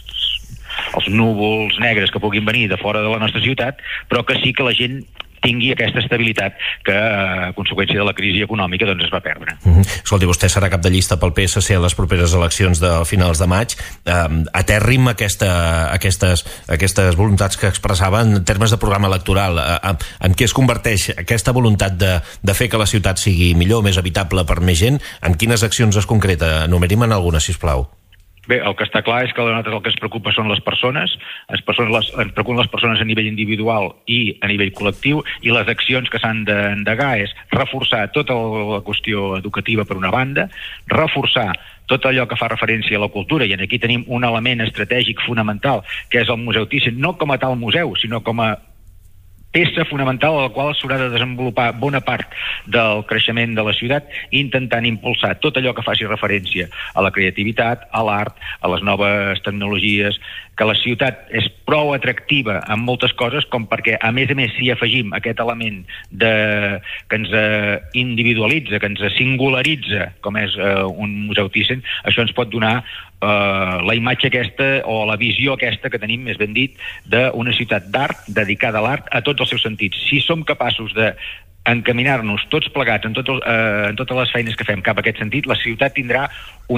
els núvols negres que puguin venir de fora de la nostra ciutat, però que sí que la gent tingui aquesta estabilitat que, a conseqüència de la crisi econòmica, doncs es va perdre. Uh -huh. Escolti, vostè serà cap de llista pel P S C a les properes eleccions de finals de maig. Uh, aterri'm aquesta, aquestes, aquestes voluntats que expressava en termes de programa electoral. Uh, uh, en què es converteix aquesta voluntat de, de fer que la ciutat sigui millor, més habitable per més gent? En quines accions es concreta? Enumeri'm-en alguna, sisplau. Bé, el que està clar és que a nosaltres el que ens preocupa són les persones, les persones les, ens preocupen les persones a nivell individual i a nivell col·lectiu, i les accions que s'han d'endegar és reforçar tota la qüestió educativa per una banda, reforçar tot allò que fa referència a la cultura, i aquí tenim un element estratègic fonamental, que és el Museu Thyssen, no com a tal museu, sinó com a peça fonamental a la qual s'haurà de desenvolupar bona part del creixement de la ciutat, intentant impulsar tot allò que faci referència a la creativitat, a l'art, a les noves tecnologies, que la ciutat és prou atractiva en moltes coses com perquè, a més a més, si afegim aquest element de, que ens individualitza, que ens singularitza, com és eh, un Museu Thyssen, això ens pot donar Uh, la imatge aquesta o la visió aquesta que tenim, més ben dit, d'una ciutat d'art dedicada a l'art a tots els seus sentits. Si som capaços de encaminar-nos tots plegats en, tot el, eh, en totes les feines que fem cap a aquest sentit, la ciutat tindrà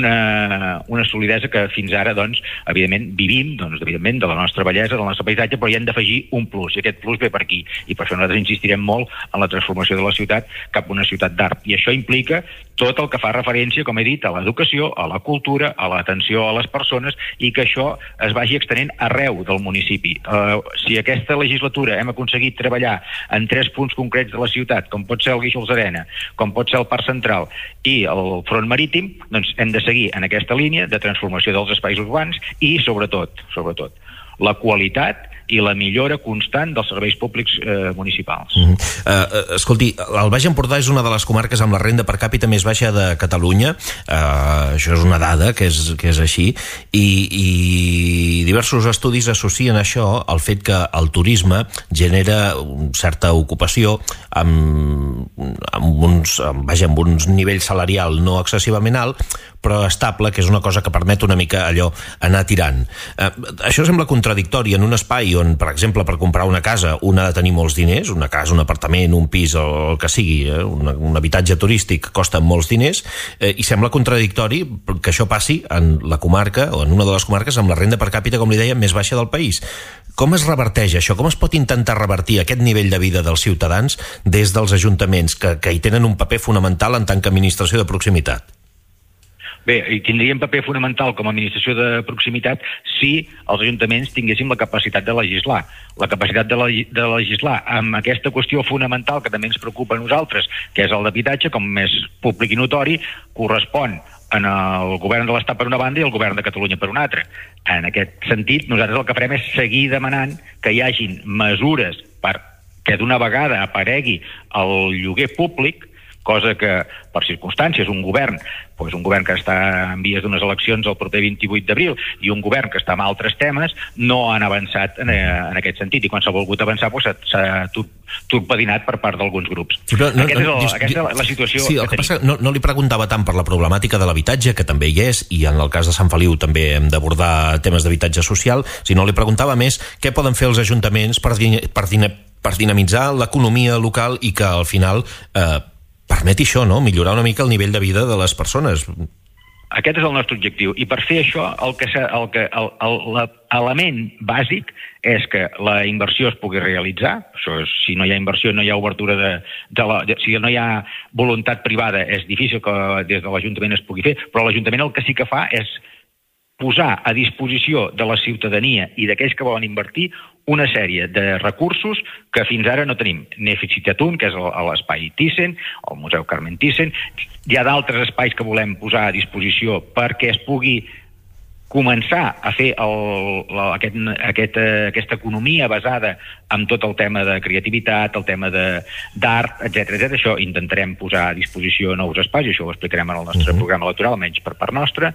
una, una solidesa que fins ara, doncs, evidentment, vivim, doncs, evidentment, de la nostra bellesa, del nostre paisatge, però hi hem d'afegir un plus, i aquest plus ve per aquí. I per això nosaltres insistirem molt en la transformació de la ciutat cap a una ciutat d'art. I això implica tot el que fa referència, com he dit, a l'educació, a la cultura, a l'atenció a les persones, i que això es vagi extenent arreu del municipi. Uh, si aquesta legislatura hem aconseguit treballar en tres punts concrets de la ciutat, com pot ser el Guíxols Arena, com pot ser el Parc Central i el Front Marítim, doncs hem de seguir en aquesta línia de transformació dels espais urbans i, sobretot, sobretot, la qualitat i la millora constant dels serveis públics eh, municipals. Mm -hmm. uh, escolti, el Baix Empordà és una de les comarques amb la renda per càpita més baixa de Catalunya. Uh, això és una dada que és, que és així, i, i diversos estudis associen això al fet que el turisme genera certa ocupació amb, amb, uns, amb, vaja, amb uns nivell salarial no excessivament alt, però estable, que és una cosa que permet una mica allò anar tirant. Uh, això sembla contradictori en un espai on, per exemple, per comprar una casa un ha de tenir molts diners, una casa, un apartament, un pis o el que sigui, eh? un, un habitatge turístic costa molts diners, eh, i sembla contradictori que això passi en la comarca, o en una de les comarques amb la renda per càpita, com li deia, més baixa del país. Com es reverteix això? Com es pot intentar revertir aquest nivell de vida dels ciutadans des dels ajuntaments, que, que hi tenen un paper fonamental en tant que administració de proximitat? Bé, hi tindríem paper fonamental com a administració de proximitat si els ajuntaments tinguéssim la capacitat de legislar. La capacitat de, la, de legislar amb aquesta qüestió fonamental que també ens preocupa a nosaltres, que és el d'habitatge, com més públic i notori, correspon en el govern de l'Estat per una banda i el govern de Catalunya per una altra. En aquest sentit, nosaltres el que farem és seguir demanant que hi hagin mesures perquè d'una vegada aparegui el lloguer públic, cosa que, per circumstàncies, un govern, doncs un govern que està en vies d'unes eleccions el proper vint-i-vuit d'abril i un govern que està en altres temes, no han avançat en, en aquest sentit, i quan s'ha volgut avançar doncs, s'ha torpedinat per part d'alguns grups. Sí, no, Aquest no, és el, aquesta és la situació sí, que, que passa, no, no li preguntava tant per la problemàtica de l'habitatge, que també hi és, i en el cas de Sant Feliu també hem d'abordar temes d'habitatge social, sinó li preguntava més què poden fer els ajuntaments per, din per, din per dinamitzar l'economia local i que al final eh, permeti això, no? Millorar una mica el nivell de vida de les persones. Aquest és el nostre objectiu, i per fer això el que el que l'element bàsic és que la inversió es pugui realitzar. Això és, si no hi ha inversió no hi ha obertura de, de la, de, si no hi ha voluntat privada és difícil que des de l'Ajuntament es pugui fer, però l'Ajuntament el que sí que fa és posar a disposició de la ciutadania i d'aquells que volen invertir una sèrie de recursos que fins ara no tenim. N'he citat un, que és l'espai Thyssen, el Museu Carmen Thyssen. Hi ha d'altres espais que volem posar a disposició perquè es pugui començar a fer el, la, aquest, aquest, aquesta economia basada en tot el tema de creativitat, el tema d'art, etcètera, etcètera. Això intentarem posar a disposició nous espais, això ho explicarem en el nostre uh-huh. programa electoral, almenys per part nostra.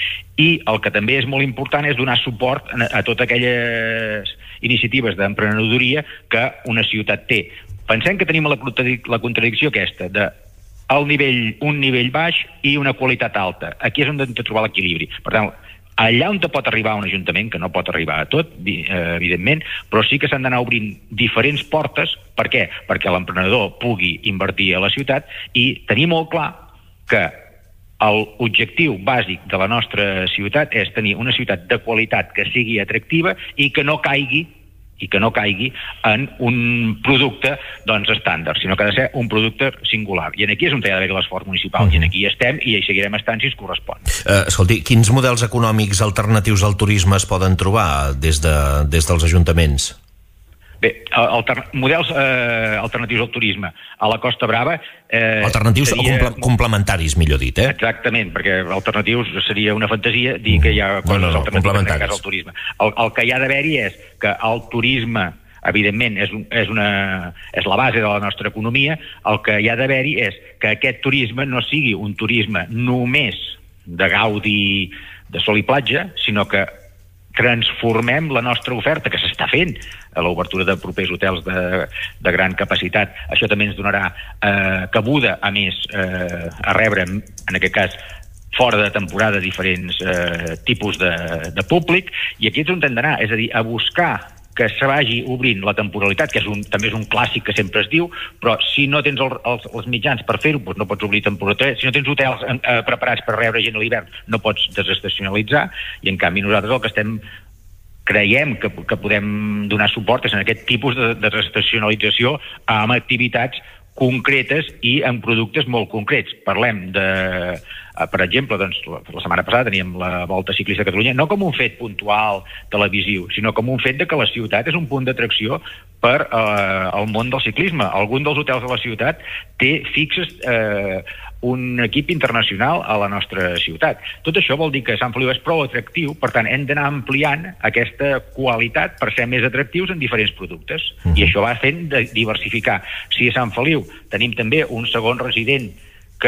I el que també és molt important és donar suport a, a totes aquelles iniciatives d'emprenedoria que una ciutat té. Pensem que tenim la, la contradicció aquesta de el nivell, un nivell baix i una qualitat alta. Aquí és on hem de trobar l'equilibri. Per tant, allà on te pot arribar un ajuntament, que no pot arribar a tot, evidentment, però sí que s'han d'anar obrint diferents portes. Per què? Perquè l'emprenedor pugui invertir a la ciutat i tenir molt clar que l'objectiu bàsic de la nostra ciutat és tenir una ciutat de qualitat que sigui atractiva i que no caigui i que no caigui en un producte doncs estàndard, sinó que ha de ser un producte singular. I aquí és on hi ha d'haver l'esforç municipal, uh-huh. i aquí estem i hi seguirem estant si es correspon. Uh, escolti, quins models econòmics alternatius al turisme es poden trobar des, de, des dels ajuntaments? Bé, alter, models eh, alternatius al turisme a la Costa Brava... Eh, alternatius seria... o comple complementaris, millor dit, eh? Exactament, perquè alternatius seria una fantasia dir que hi ha coses no, no, no, alternatives en el cas del turisme. El, el que hi ha d'haver-hi és que el turisme, evidentment, és, un, és, una, és la base de la nostra economia. El que hi ha d'haver-hi és que aquest turisme no sigui un turisme només de gaudi de sol i platja, sinó que transformem la nostra oferta, que s'està fent, a l'obertura de propers hotels de, de gran capacitat. Això també ens donarà eh, cabuda, a més, eh, a rebre, en aquest cas, fora de temporada, diferents eh, tipus de, de públic, i aquí és on hem d'anar, és a dir, a buscar que se vagi obrint la temporalitat, que és un, també és un clàssic que sempre es diu, però si no tens el, els, els mitjans per fer-ho, doncs no pots obrir temporalitat. Si no tens hotels eh, preparats per rebre gent a l'hivern, no pots desestacionalitzar, i en canvi nosaltres el que estem creiem que, que podem donar suport és en aquest tipus de, de desestacionalització amb activitats concretes i amb productes molt concrets. Parlem de, per exemple, doncs, la setmana passada teníem la Volta Ciclista de Catalunya, no com un fet puntual televisiu, sinó com un fet de que la ciutat és un punt d'atracció per eh, al món del ciclisme. Algun dels hotels de la ciutat té fixes eh, un equip internacional a la nostra ciutat. Tot això vol dir que Sant Feliu és prou atractiu, per tant, hem d'anar ampliant aquesta qualitat per ser més atractius en diferents productes. Mm. I això va fent de diversificar. Si a Sant Feliu tenim també un segon resident que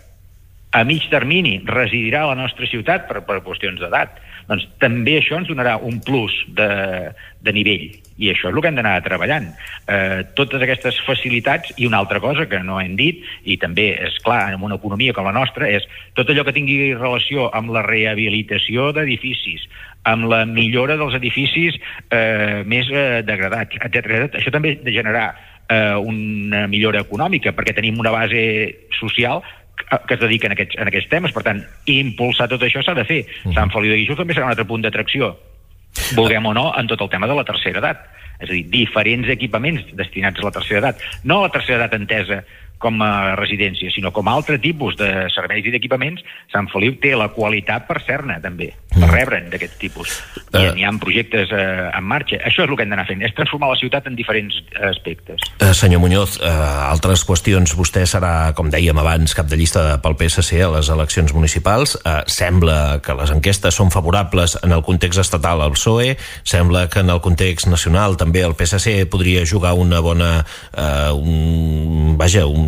a mig termini residirà a la nostra ciutat per, per qüestions d'edat, doncs també això ens donarà un plus de, de nivell. I això és el que hem d'anar treballant. Eh, totes aquestes facilitats, i una altra cosa que no hem dit, i també és clar en una economia com la nostra, és tot allò que tingui relació amb la rehabilitació d'edificis, amb la millora dels edificis eh, més eh, degradats, etcètera. Això també de generar eh, una millora econòmica, perquè tenim una base social que es dedica en aquests, en aquests temes. Per tant, impulsar tot això s'ha de fer. Mm. Sant Feliu de Guíxols també serà un altre punt d'atracció, vulguem o no, en tot el tema de la tercera edat. És a dir, diferents equipaments destinats a la tercera edat. No a la tercera edat entesa com a residència, sinó com a altre tipus de serveis i d'equipaments. Sant Feliu té la qualitat per ser-ne, també, per rebre'n d'aquest tipus. I uh, hi ha projectes uh, en marxa. Això és el que hem d'anar fent, és transformar la ciutat en diferents aspectes. Uh, senyor Muñoz, uh, altres qüestions. Vostè serà, com dèiem abans, cap de llista pel P S C a les eleccions municipals. Uh, sembla que les enquestes són favorables en el context estatal al P S O E, sembla que en el context nacional també el P S C podria jugar una bona... Uh, un, vaja, un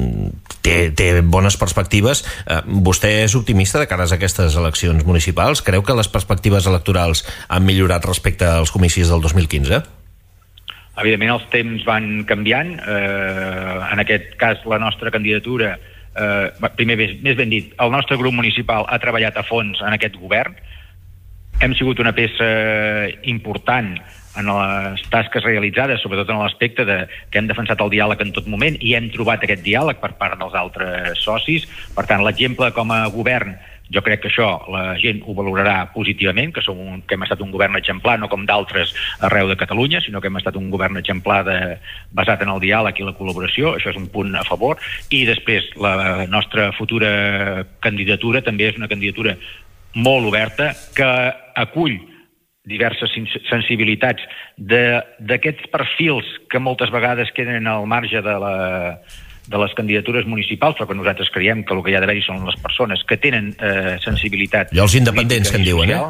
Té, té bones perspectives. Eh, vostè és optimista de cares a aquestes eleccions municipals? Creu que les perspectives electorals han millorat respecte als comicis del dos mil quinze? Evidentment els temps van canviant. Eh, en aquest cas la nostra candidatura, eh, primer més ben dit, el nostre grup municipal ha treballat a fons en aquest govern. Hem sigut una peça important en les tasques realitzades, sobretot en l'aspecte de que hem defensat el diàleg en tot moment i hem trobat aquest diàleg per part dels altres socis. Per tant, l'exemple com a govern, jo crec que això la gent ho valorarà positivament, que, som un, que hem estat un govern exemplar, no com d'altres arreu de Catalunya, sinó que hem estat un govern exemplar de, basat en el diàleg i la col·laboració. Això és un punt a favor. I després, la nostra futura candidatura també és una candidatura molt oberta que acull diverses sensibilitats d'aquests perfils que moltes vegades queden al marge de, la, de les candidatures municipals, però que nosaltres creiem que el que hi ha d'haver-hi són les persones que tenen eh, sensibilitat. I els independents que en diuen, eh?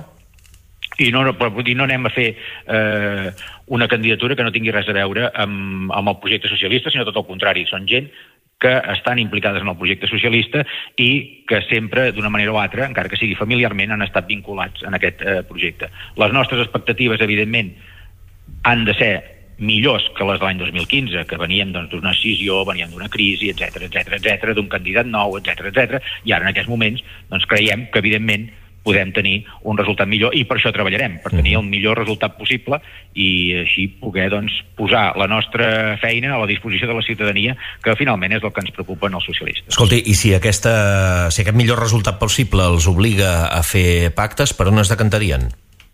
I no, no, però vull dir, no anem a fer eh, una candidatura que no tingui res a veure amb, amb el projecte socialista, sinó tot el contrari. Són gent que estan implicades en el projecte socialista i que sempre, d'una manera o altra, encara que sigui familiarment, han estat vinculats en aquest eh, projecte. Les nostres expectatives, evidentment, han de ser millors que les de l'any dos mil quinze, que veníem doncs, d'una escissió, veníem d'una crisi, etcètera, etcètera, etcètera, d'un candidat nou, etcètera, etcètera, i ara en aquests moments doncs, creiem que, evidentment, podem tenir un resultat millor i per això treballarem, per tenir el millor resultat possible i així poder doncs, posar la nostra feina a la disposició de la ciutadania, que finalment és el que ens preocupa en els socialistes. Escolti, i si, aquesta, si aquest millor resultat possible els obliga a fer pactes, per on es decantarien?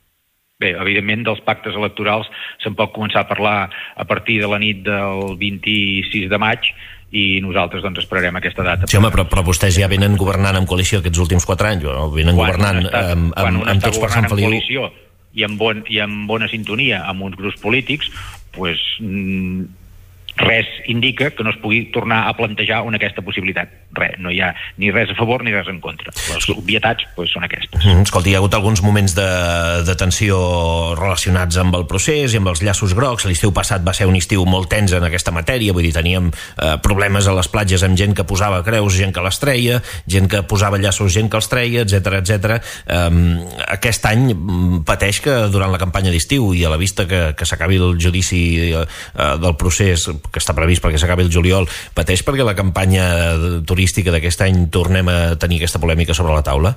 Bé, evidentment dels pactes electorals se'n pot començar a parlar a partir de la nit del vint-i-sis de maig i nosaltres doncs esperarem aquesta data. Sí, home, però, però vostès ja venen governant en coalició aquests últims quatre anys, no? Venen quan governant estat, amb, amb, amb tots per Sant Feliu. Quan un està governant en coalició i amb, bon, i amb bona sintonia amb uns grups polítics, pues, mm, res indica que no es pugui tornar a plantejar una aquesta possibilitat. Res, no hi ha ni res a favor ni res en contra. Les obvietats pues, són aquestes. Mm, escolti, hi ha hagut alguns moments de, de tensió relacionats amb el procés i amb els llaços grocs. L'estiu passat va ser un estiu molt tens en aquesta matèria, vull dir, teníem eh, problemes a les platges amb gent que posava creus, gent que les treia, gent que posava llaços, gent que els treia, etcètera, etcètera. Um, aquest any pateix que durant la campanya d'estiu i a la vista que, que s'acabi el judici eh, del procés, que està previst perquè s'acabi el juliol, pateix perquè la campanya turística d'aquest any tornem a tenir aquesta polèmica sobre la taula?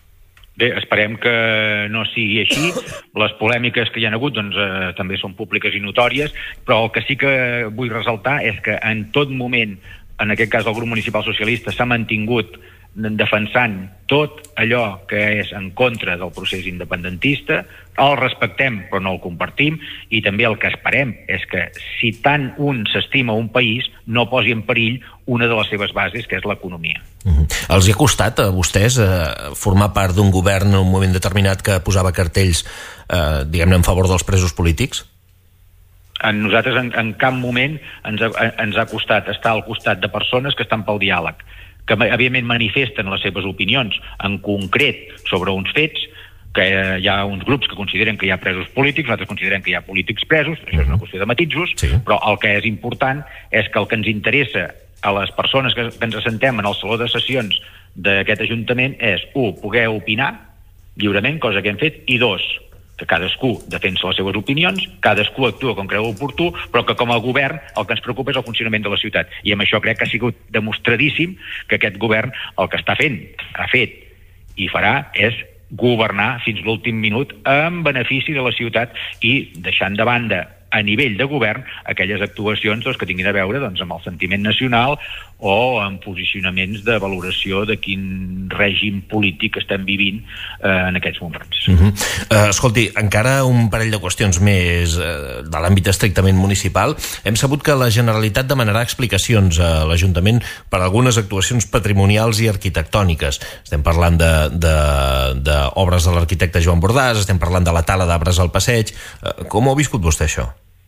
Bé, esperem que no sigui així. Les polèmiques que hi ha hagut doncs, eh, també són públiques i notòries, però el que sí que vull ressaltar és que en tot moment, en aquest cas el grup municipal socialista, s'ha mantingut defensant tot allò que és en contra del procés independentista, el respectem però no el compartim, i també el que esperem és que si tant un s'estima un país no posi en perill una de les seves bases, que és l'economia. Mm-hmm. Els hi ha costat a vostès eh, formar part d'un govern en un moment determinat que posava cartells eh, diguem-ne en favor dels presos polítics? A nosaltres en, en cap moment ens ha, ens ha costat estar al costat de persones que estan pel diàleg. que evidentment manifesten les seves opinions en concret sobre uns fets, que hi ha uns grups que consideren que hi ha presos polítics, nosaltres considerem que hi ha polítics presos, això és una qüestió de matisos, sí. Però el que és important és que el que ens interessa a les persones que ens assentem en el saló de sessions d'aquest Ajuntament és, un, poder opinar lliurement, cosa que hem fet, i dos, que cadascú defensa les seves opinions, cadascú actua com creu oportú, però que com a govern el que ens preocupa és el funcionament de la ciutat. I amb això crec que ha sigut demostradíssim que aquest govern el que està fent, ha fet i farà és governar fins l'últim minut en benefici de la ciutat i deixant de banda a nivell de govern aquelles actuacions doncs, que tinguin a veure doncs, amb el sentiment nacional o amb posicionaments de valoració de quin règim polític estem vivint eh, en aquests moments. Uh -huh. uh, escolti, encara un parell de qüestions més uh, de l'àmbit estrictament municipal. Hem sabut que la Generalitat demanarà explicacions a l'Ajuntament per algunes actuacions patrimonials i arquitectòniques. Estem parlant d'obres de, de, de, de l'arquitecte Joan Bordàs, estem parlant de la tala d'arbres al passeig. Uh, com ho ha viscut vostè, això?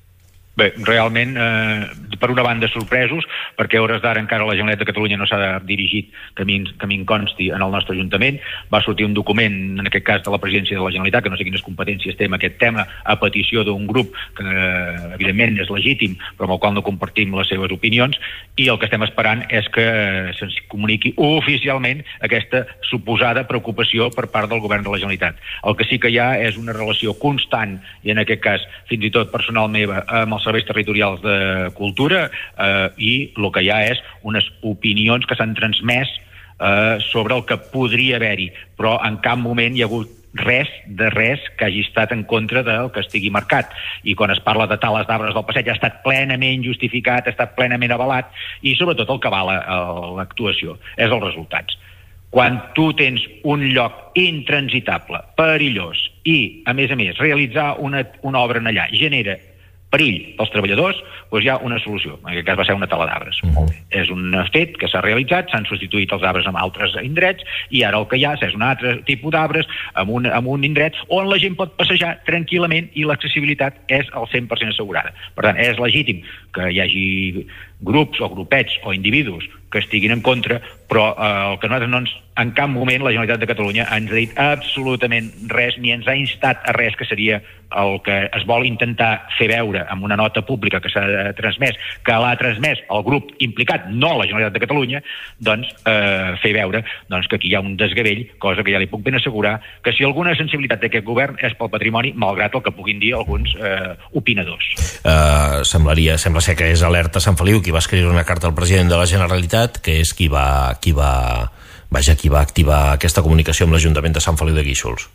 Bé, realment, eh, per una banda sorpresos, perquè a hores d'ara encara la Generalitat de Catalunya no s'ha dirigit, que mi, que mi consti, en el nostre Ajuntament. Va sortir un document, en aquest cas de la Presidència de la Generalitat, que no sé quines competències té en aquest tema, a petició d'un grup que, eh, evidentment, és legítim, però amb el qual no compartim les seves opinions, i el que estem esperant és que se'ns comuniqui oficialment aquesta suposada preocupació per part del Govern de la Generalitat. El que sí que hi ha és una relació constant, i en aquest cas, fins i tot personal meva, amb els serveis territorials de cultura eh, i el que hi ha és unes opinions que s'han transmès eh, sobre el que podria haver-hi, però en cap moment hi ha hagut res de res que hagi estat en contra del que estigui marcat. I quan es parla de tales d'arbres del passeig ha estat plenament justificat, ha estat plenament avalat, i sobretot el que vala l'actuació és els resultats. Quan tu tens un lloc intransitable, perillós, i, a més a més, realitzar una, una obra en allà genera perill pels treballadors, doncs hi ha una solució. En aquest cas va ser una tala d'arbres. Uh-huh. És un fet que s'ha realitzat, s'han substituït els arbres amb altres indrets, i ara el que hi ha és un altre tipus d'arbres amb un, amb un indret on la gent pot passejar tranquil·lament i l'accessibilitat és al cent per cent assegurada. Per tant, és legítim que hi hagi grups o grupets o individus que estiguin en contra, però eh, el que nosaltres no ens, en cap moment la Generalitat de Catalunya ens ha dit absolutament res, ni ens ha instat a res, que seria el que es vol intentar fer veure amb una nota pública que s'ha transmès, que l'ha transmès el grup implicat, no la Generalitat de Catalunya, doncs eh, fer veure doncs, que aquí hi ha un desgavell, cosa que ja li puc ben assegurar, que si alguna sensibilitat d'aquest govern és pel patrimoni, malgrat el que puguin dir alguns eh, opinadors. Uh, semblaria, sembla ser que és Alerta Sant Feliu qui va escriure una carta al president de la Generalitat, que és qui va, qui va, vaja, qui va activar aquesta comunicació amb l'Ajuntament de Sant Feliu de Guíxols.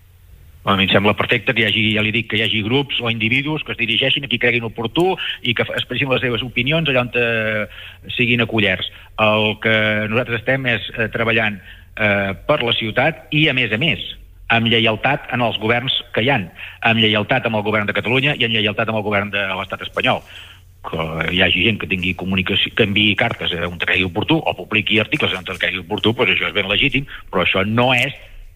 A mi em sembla perfecte que hi hagi, ja li dic, que hi hagi grups o individus que es dirigeixin a qui creguin oportú i que expressin les seves opinions allà on eh, siguin acollerts. El que nosaltres estem és eh, treballant eh, per la ciutat i, a més a més, amb lleialtat en els governs que hi ha, amb lleialtat amb el govern de Catalunya i amb lleialtat amb el govern de l'estat espanyol. Que hi hagi gent que tingui comunicació, que enviï cartes on cregui oportú o publiqui articles on cregui oportú, doncs això és ben legítim, però això no és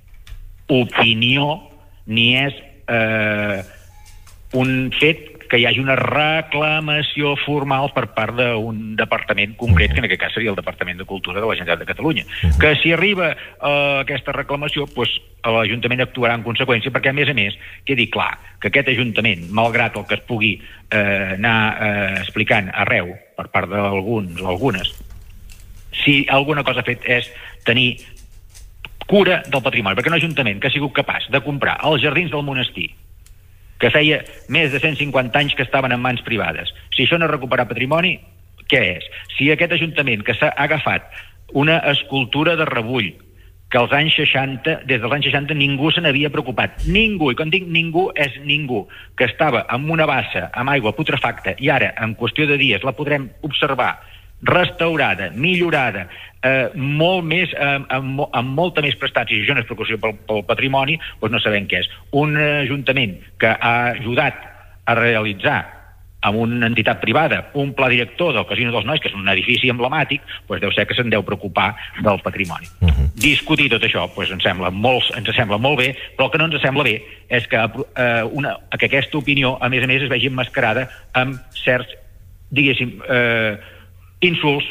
opinió ni és eh, un fet que hi hagi una reclamació formal per part d'un departament concret, que en aquest cas seria el Departament de Cultura de la Generalitat de Catalunya. Que si arriba a aquesta reclamació, doncs l'Ajuntament actuarà en conseqüència, perquè a més a més quedi clar que aquest Ajuntament, malgrat el que es pugui eh, anar eh, explicant arreu per part d'alguns o algunes, si alguna cosa ha fet és tenir cura del patrimoni, perquè un Ajuntament que ha sigut capaç de comprar els jardins del monestir, que feia més de cent cinquanta anys que estaven en mans privades. Si això no és recuperar patrimoni, què és? Si aquest Ajuntament que s'ha agafat una escultura de rebull que als anys seixanta, des dels anys seixanta ningú se n'havia preocupat, ningú, i quan dic ningú és ningú, que estava en una bassa amb aigua putrefacta i ara en qüestió de dies la podrem observar restaurada, millorada, eh, molt més, eh, amb, amb molta més prestància, i això no és preocupació pel, pel patrimoni, doncs no sabem què és. Un ajuntament que ha ajudat a realitzar amb una entitat privada un pla director del Casino dels Nois, que és un edifici emblemàtic, doncs deu ser que se'n deu preocupar del patrimoni. Uh-huh. Discutir tot això doncs ens sembla molt, ens sembla molt bé, però el que no ens sembla bé és que, eh, una, que aquesta opinió, a més a més, es vegi emmascarada amb certs, diguéssim, eh, insults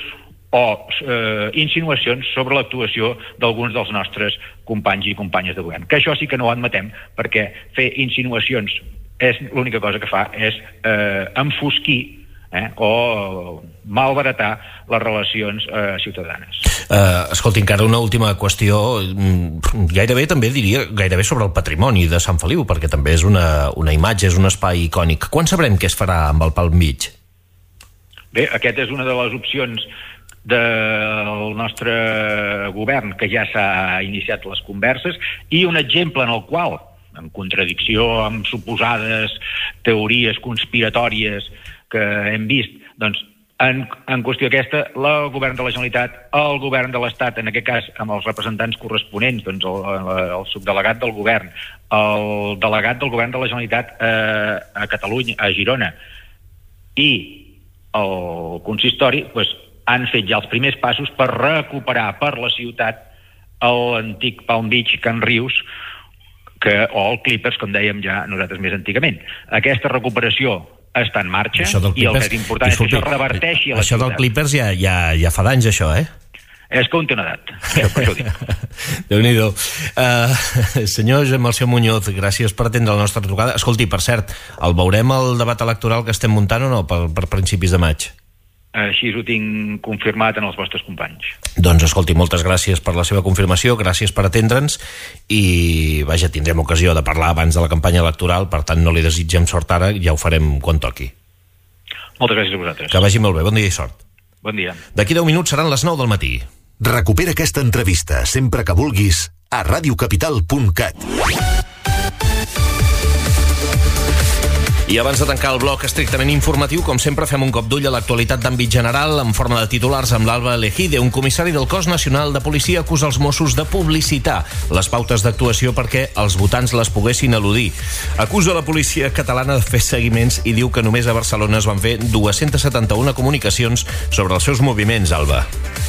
o eh, insinuacions sobre l'actuació d'alguns dels nostres companys i companyes de govern. Que això sí que no ho admetem, perquè fer insinuacions és l'única cosa que fa és eh, enfosquir eh, o malbaratar les relacions eh, ciutadanes. Uh, escolti, encara una última qüestió, gairebé també diria, gairebé sobre el patrimoni de Sant Feliu, perquè també és una, una imatge, és un espai icònic. Quan sabrem què es farà amb el Pal Mig? Bé, aquesta és una de les opcions del nostre govern, que ja s'ha iniciat les converses, i un exemple en el qual, en contradicció amb suposades teories conspiratòries que hem vist, doncs, en, en qüestió aquesta, el govern de la Generalitat, el govern de l'Estat, en aquest cas amb els representants corresponents, doncs el, el subdelegat del govern, el delegat del govern de la Generalitat eh, a Catalunya, a Girona, i el consistori, doncs, han fet ja els primers passos per recuperar per la ciutat l'antic Palm Beach, Can Rius, que, o el Clippers, com dèiem ja nosaltres més antigament. Aquesta recuperació està en marxa i el que és important disculpi, és que això reverteixi a la això ciutat. Això del Clippers ja, ja, ja fa d'anys, això, eh? És que un té una edat, per això ho dic. Déu-n'hi-do. Uh, senyor Josep Melcior Muñoz, gràcies per atendre la nostra trucada. Escolti, per cert, el veurem el debat electoral que estem muntant o no, per, per principis de maig? Així ho tinc confirmat en els vostres companys. Doncs escolti, moltes gràcies per la seva confirmació, gràcies per atendre'ns i vaja, tindrem ocasió de parlar abans de la campanya electoral, per tant no li desitgem sort ara, ja ho farem quan toqui. Moltes gràcies a vosaltres. Que vagi molt bé, bon dia i sort. Bon dia. D'aquí deu minuts seran les nou del matí. Recupera aquesta entrevista sempre que vulguis a radiocapital punt cat. I abans de tancar el bloc estrictament informatiu, com sempre fem un cop d'ull a l'actualitat d'àmbit general en forma de titulars amb l'Alba Lejide. Un comissari del Cos Nacional de Policia acusa els Mossos de publicitar les pautes d'actuació perquè els votants les poguessin eludir. Acusa la policia catalana de fer seguiments i diu que només a Barcelona es van fer dos-centes setanta-una comunicacions sobre els seus moviments, Alba.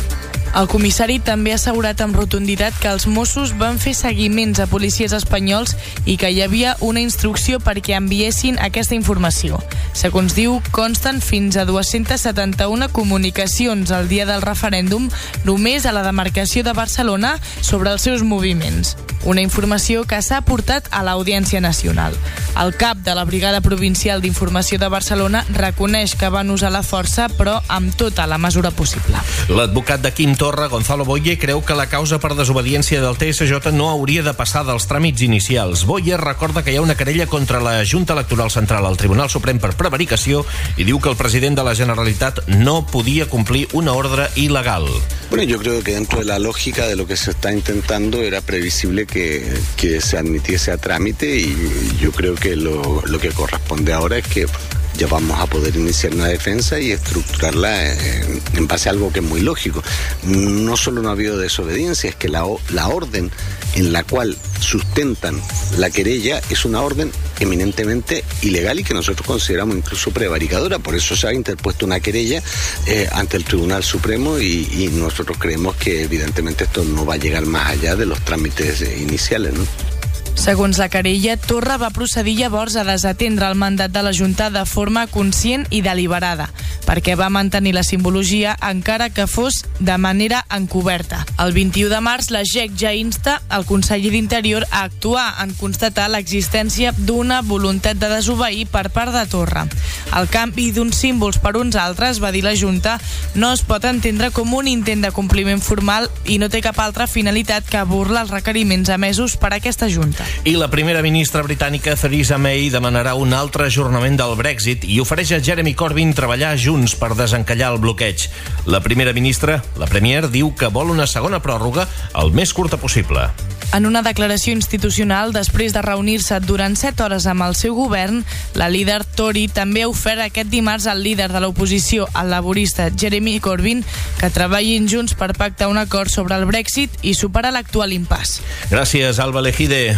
El comissari també ha assegurat amb rotunditat que els Mossos van fer seguiments a policies espanyols i que hi havia una instrucció perquè enviessin aquesta informació. Segons diu, consten fins a dos-centes setanta-una comunicacions al dia del referèndum només a la demarcació de Barcelona sobre els seus moviments. Una informació que s'ha portat a l'Audiència Nacional. El cap de la Brigada Provincial d'Informació de Barcelona reconeix que van usar la força, però amb tota la mesura possible. L'advocat de Quim Torra, Gonzalo Boye, creu que la causa per desobediència del T S J no hauria de passar dels tràmits inicials. Boye recorda que hi ha una querella contra la Junta Electoral Central al Tribunal Suprem per prevaricació i diu que el president de la Generalitat no podia complir una ordre il·legal. Bueno, yo creo que dentro de la lógica de lo que se está intentando era previsible que, que se admitiese a trámite y yo creo que lo, lo que corresponde ahora es que ya vamos a poder iniciar una defensa y estructurarla en, en base a algo que es muy lógico. No solo no ha habido desobediencia, es que la, la orden en la cual sustentan la querella es una orden eminentemente ilegal y que nosotros consideramos incluso prevaricadora. Por eso se ha interpuesto una querella eh, ante el Tribunal Supremo y, y nosotros creemos que evidentemente esto no va a llegar más allá de los trámites eh, iniciales, ¿no? Segons la querella, Torra va procedir llavors a desatendre el mandat de la Junta de forma conscient i deliberada, perquè va mantenir la simbologia encara que fos de manera encoberta. El vint-i-u de març, la G E C ja insta el conseller d'Interior a actuar en constatar l'existència d'una voluntat de desobeir per part de Torra. El canvi d'uns símbols per uns altres, va dir la Junta, no es pot entendre com un intent de compliment formal i no té cap altra finalitat que burlar els requeriments emesos per aquesta Junta. I la primera ministra britànica Theresa May demanarà un altre ajornament del Brexit i ofereix a Jeremy Corbyn treballar junts per desencallar el bloqueig. La primera ministra, la Premier, diu que vol una segona pròrroga el més curta possible. En una declaració institucional, després de reunir-se durant set hores amb el seu govern, la líder Tory també ha ofert aquest dimarts al líder de l'oposició, el laborista Jeremy Corbyn, que treballin junts per pactar un acord sobre el Brexit i superar l'actual impàs. Gràcies, Alba Lejide.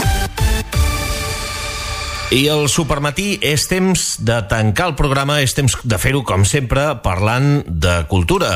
I el Supermatí és temps de tancar el programa, és temps de fer-ho, com sempre, parlant de cultura.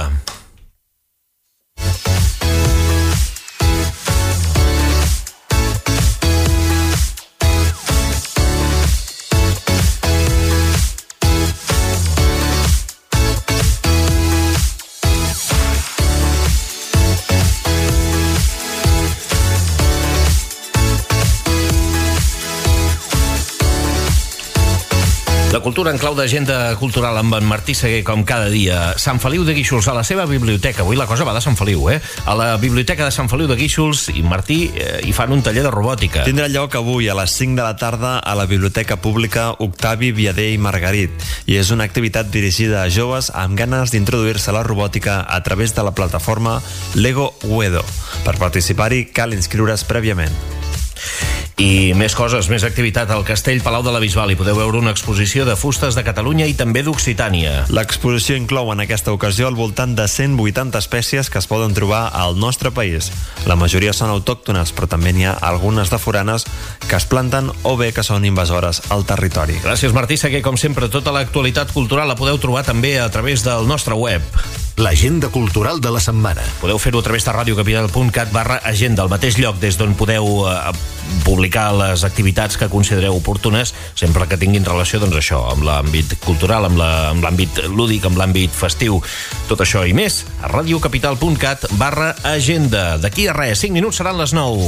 La cultura en clau d'agenda cultural amb en Martí Seguer, com cada dia. Sant Feliu de Guíxols, a la seva biblioteca. Avui la cosa va de Sant Feliu, eh? A la biblioteca de Sant Feliu de Guíxols i Martí eh, hi fan un taller de robòtica. Tindrà lloc avui a les cinc de la tarda a la Biblioteca Pública Octavi Viader i Margarit, i és una activitat dirigida a joves amb ganes d'introduir-se a la robòtica a través de la plataforma Lego Uedo. Per participar-hi cal inscriure's prèviament. I més coses, més activitat al Castell Palau de la Bisbal. Hi podeu veure una exposició de fustes de Catalunya i també d'Occitània. L'exposició inclou en aquesta ocasió al voltant de cent vuitanta espècies que es poden trobar al nostre país. La majoria són autòctones, però també n'hi ha algunes de foranes que es planten o bé que són invasores al territori. Gràcies, Martí Seguer. Com sempre, tota l'actualitat cultural la podeu trobar també a través del nostre web. L'agenda cultural de la setmana. Podeu fer-ho a través de radiocapital punt cat barra agenda, al mateix lloc des d'on podeu eh, publicar les activitats que considereu oportunes, sempre que tinguin relació, doncs això, amb l'àmbit cultural, amb la, amb l'àmbit lúdic, amb l'àmbit festiu, tot això i més, a radiocapital punt cat barra agenda. D'aquí a res, cinc minuts seran les nou.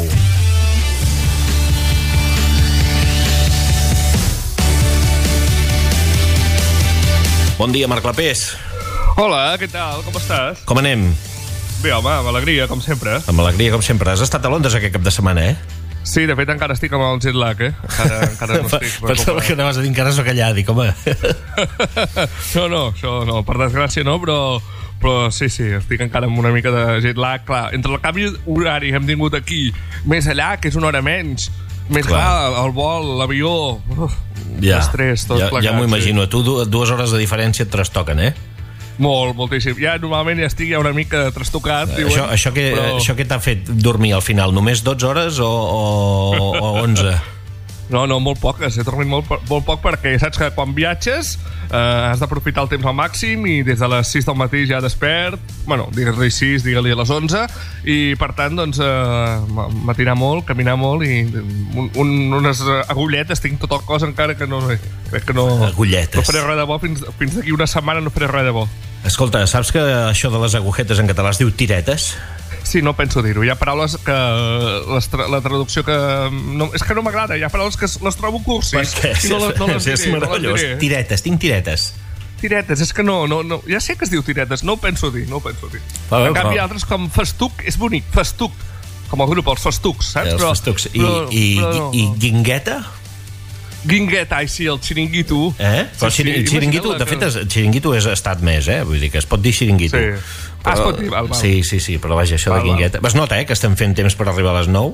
Bon dia, Marc Clapés. Hola, què tal? Com estàs? Com anem? Bé, home, amb alegria, com sempre. Amb alegria, com sempre. Has estat a Londres aquest cap de setmana, eh? Sí, de fet, encara estic amb el jet lag, eh? Encara, encara no estic... Pensava que anaves a dir encara soc allà, dic, home... No, no, això no, per desgràcia no, però... Però sí, sí, estic encara amb una mica de jet lag. Clar, entre el canvi horari que hem tingut aquí, més allà, que és una hora menys, més clar, clar el vol, l'avió... Uf, ja, l'estrès, tot ja, plegat. Ja m'ho imagino. Sí. A tu dues hores de diferència et trastoquen, eh? Molt, moltíssim. Ja normalment ja estic ja una mica trastocat. Això, diuen, això, que, però... això que t'ha fet dormir al final? Només dotze hores o, o, o onze? No, no, molt poques. He dormit molt, molt poc perquè saps que quan viatges eh, has d'aprofitar el temps al màxim i des de les sis del matí ja despert. Bueno, digue-li sis, digue-li a les onze. I per tant, doncs, eh, matinar molt, caminar molt i un, un, unes agulletes tinc tot el cos encara que no... Crec que no, agulletes. No faré res de bo fins, fins d'aquí una setmana no faré res de bo. Escolta, saps que això de les agujetes en català es diu tiretes? Sí, no penso dir-ho. Hi ha paraules que... Les tra la traducció que... No, és que no m'agrada. Hi ha paraules que les trobo cursis. Per què? No, no, no les és diré, meravellós. No tiretes, tinc tiretes. Tiretes, és que no, no, no... Ja sé que es diu tiretes, no ho penso dir, no ho penso dir. Va, en canvi, però... altres com festuc, és bonic, festuc. Com el grup, els festucs, saps? Els però, festucs. I, però, i, però no, i guingueta? Guingueta, ai sí, el xiringuito. Eh? Però sí, el xiringuito, de fet, el xiringuito és estat més, eh? Vull dir que es pot dir xiringuito. Sí. Però, ah, es pot dir, val, val. Sí, sí, sí, però vaja, això val, de guingueta... Es nota, eh, que estem fent temps per arribar a les nou?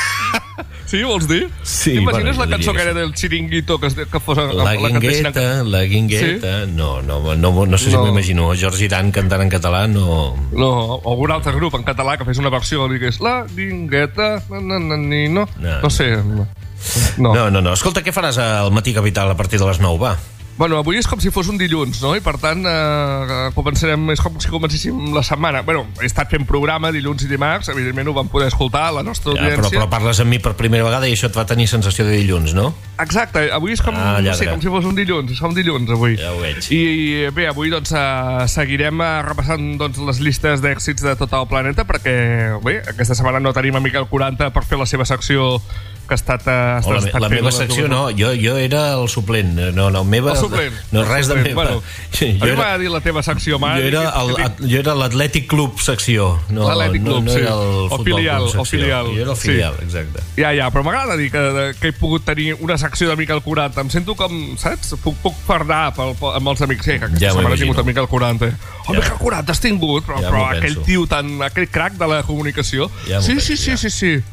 Sí, vols dir? Sí, t'imagines bueno, la cançó que era del xiringuito que, que fos... La guingueta, que... la guingueta... Sí? No, no, no, no sé si no. m'imagino. George Dan cantant en català, no... No, o algun altre grup en català que fes una versió que digués la guingueta... Na, na, na, ni, no, no, no sé... No. no, no, no. Escolta, què faràs al Matí Capital a partir de les nou, va? Bueno, avui és com si fos un dilluns, no? I per tant, eh, començarem, és com si comencéssim la setmana. Bueno, he estat fent programa dilluns i dimarts, evidentment ho vam poder escoltar, la nostra ja, audiència. Però, però parles amb mi per primera vegada i això et va tenir sensació de dilluns, no? Exacte, avui és com, ah, no sé, com si fos un dilluns, és com dilluns avui. Ja ho veig. I bé, avui doncs eh, seguirem eh, repassant doncs, les llistes d'èxits de tot el planeta, perquè bé, aquesta setmana no tenim a Miquel quaranta per fer la seva secció que ha estat... Uh, oh, la, estat la meva secció no, jo, jo era el suplent. No, no, meva, el suplent. No, res suplent. de meva. Bueno, jo a mi era, m'ha dit la teva secció, mà. Jo era, el, jo era l'Atlètic Club secció. No, L'Atlètic no, Club, no sí. era el o filial, o filial. Jo era el filial, sí. Exacte. Ja, ja, però m'agrada dir que, que he pogut tenir una secció de Miquel quaranta. Em sento com, saps? Puc, puc parlar pel, pel, amb els amics. Sí, que aquesta ja setmana he tingut el Miquel quaranta. Oh, ja. Miquel quaranta has tingut, però, ja però aquell penso. Tio tan... aquell crac de la comunicació. Ja sí, penso, sí, sí, ja. sí, sí.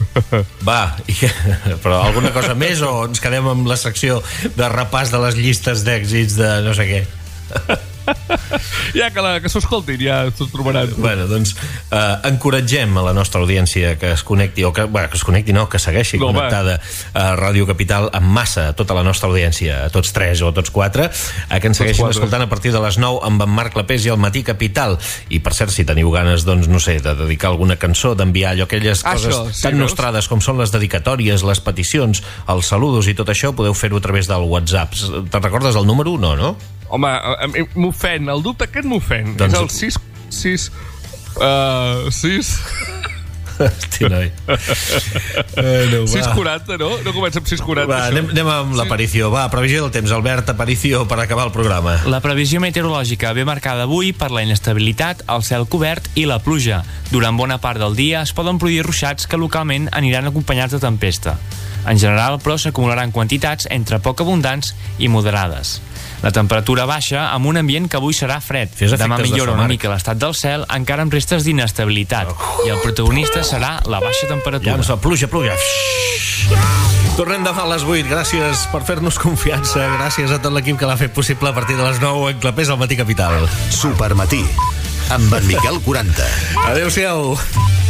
Va, però alguna cosa més o ens quedem amb la secció de repàs de les llistes d'èxits de no sé què? Ja que, la, que s'ho escoltin, ja s'ho trobaran. Bueno, doncs eh, encoratgem a la nostra audiència que es connecti, o que, bueno, que es connecti no, que segueixi no, connectada va. A Ràdio Capital en massa, a tota la nostra audiència, a tots tres o a tots quatre, a que ens segueixin escoltant a partir de les nou amb en Marc Clapés i el Matí Capital. I per cert, si teniu ganes, doncs, no sé, de dedicar alguna cançó, d'enviar allò, aquelles coses això, sí, tan veus? Nostrades com són les dedicatòries, les peticions, els saludos i tot això, podeu fer-ho a través del WhatsApp. Te'n recordes el número? No, no? Home, m'ofèn, el dubte aquest m'ofèn. Doncs... És el sis... sis... Uh, sis... Hosti, noi. Bueno, sis quaranta, no? No comença amb sis quaranta. Va, anem, anem amb l'aparició. Va, previsió del temps. Albert, aparició per acabar el programa. La previsió meteorològica ve marcada avui per la inestabilitat, el cel cobert i la pluja. Durant bona part del dia es poden produir ruixats que localment aniran acompanyats de tempesta. En general, però, s'acumularan quantitats entre poc abundants i moderades. La temperatura baixa amb un ambient que avui serà fred. Demà millora una mica l'estat del cel, encara amb restes d'inestabilitat. I el protagonista serà la baixa temperatura. Ja ens fa pluja, pluja. Tornem demà a les vuit. Gràcies per fer-nos confiança. Gràcies a tot l'equip que l'ha fet possible a partir de les nou en Clapés al Matí Capital. Supermatí, amb en Miquel quaranta. Adéu-siau.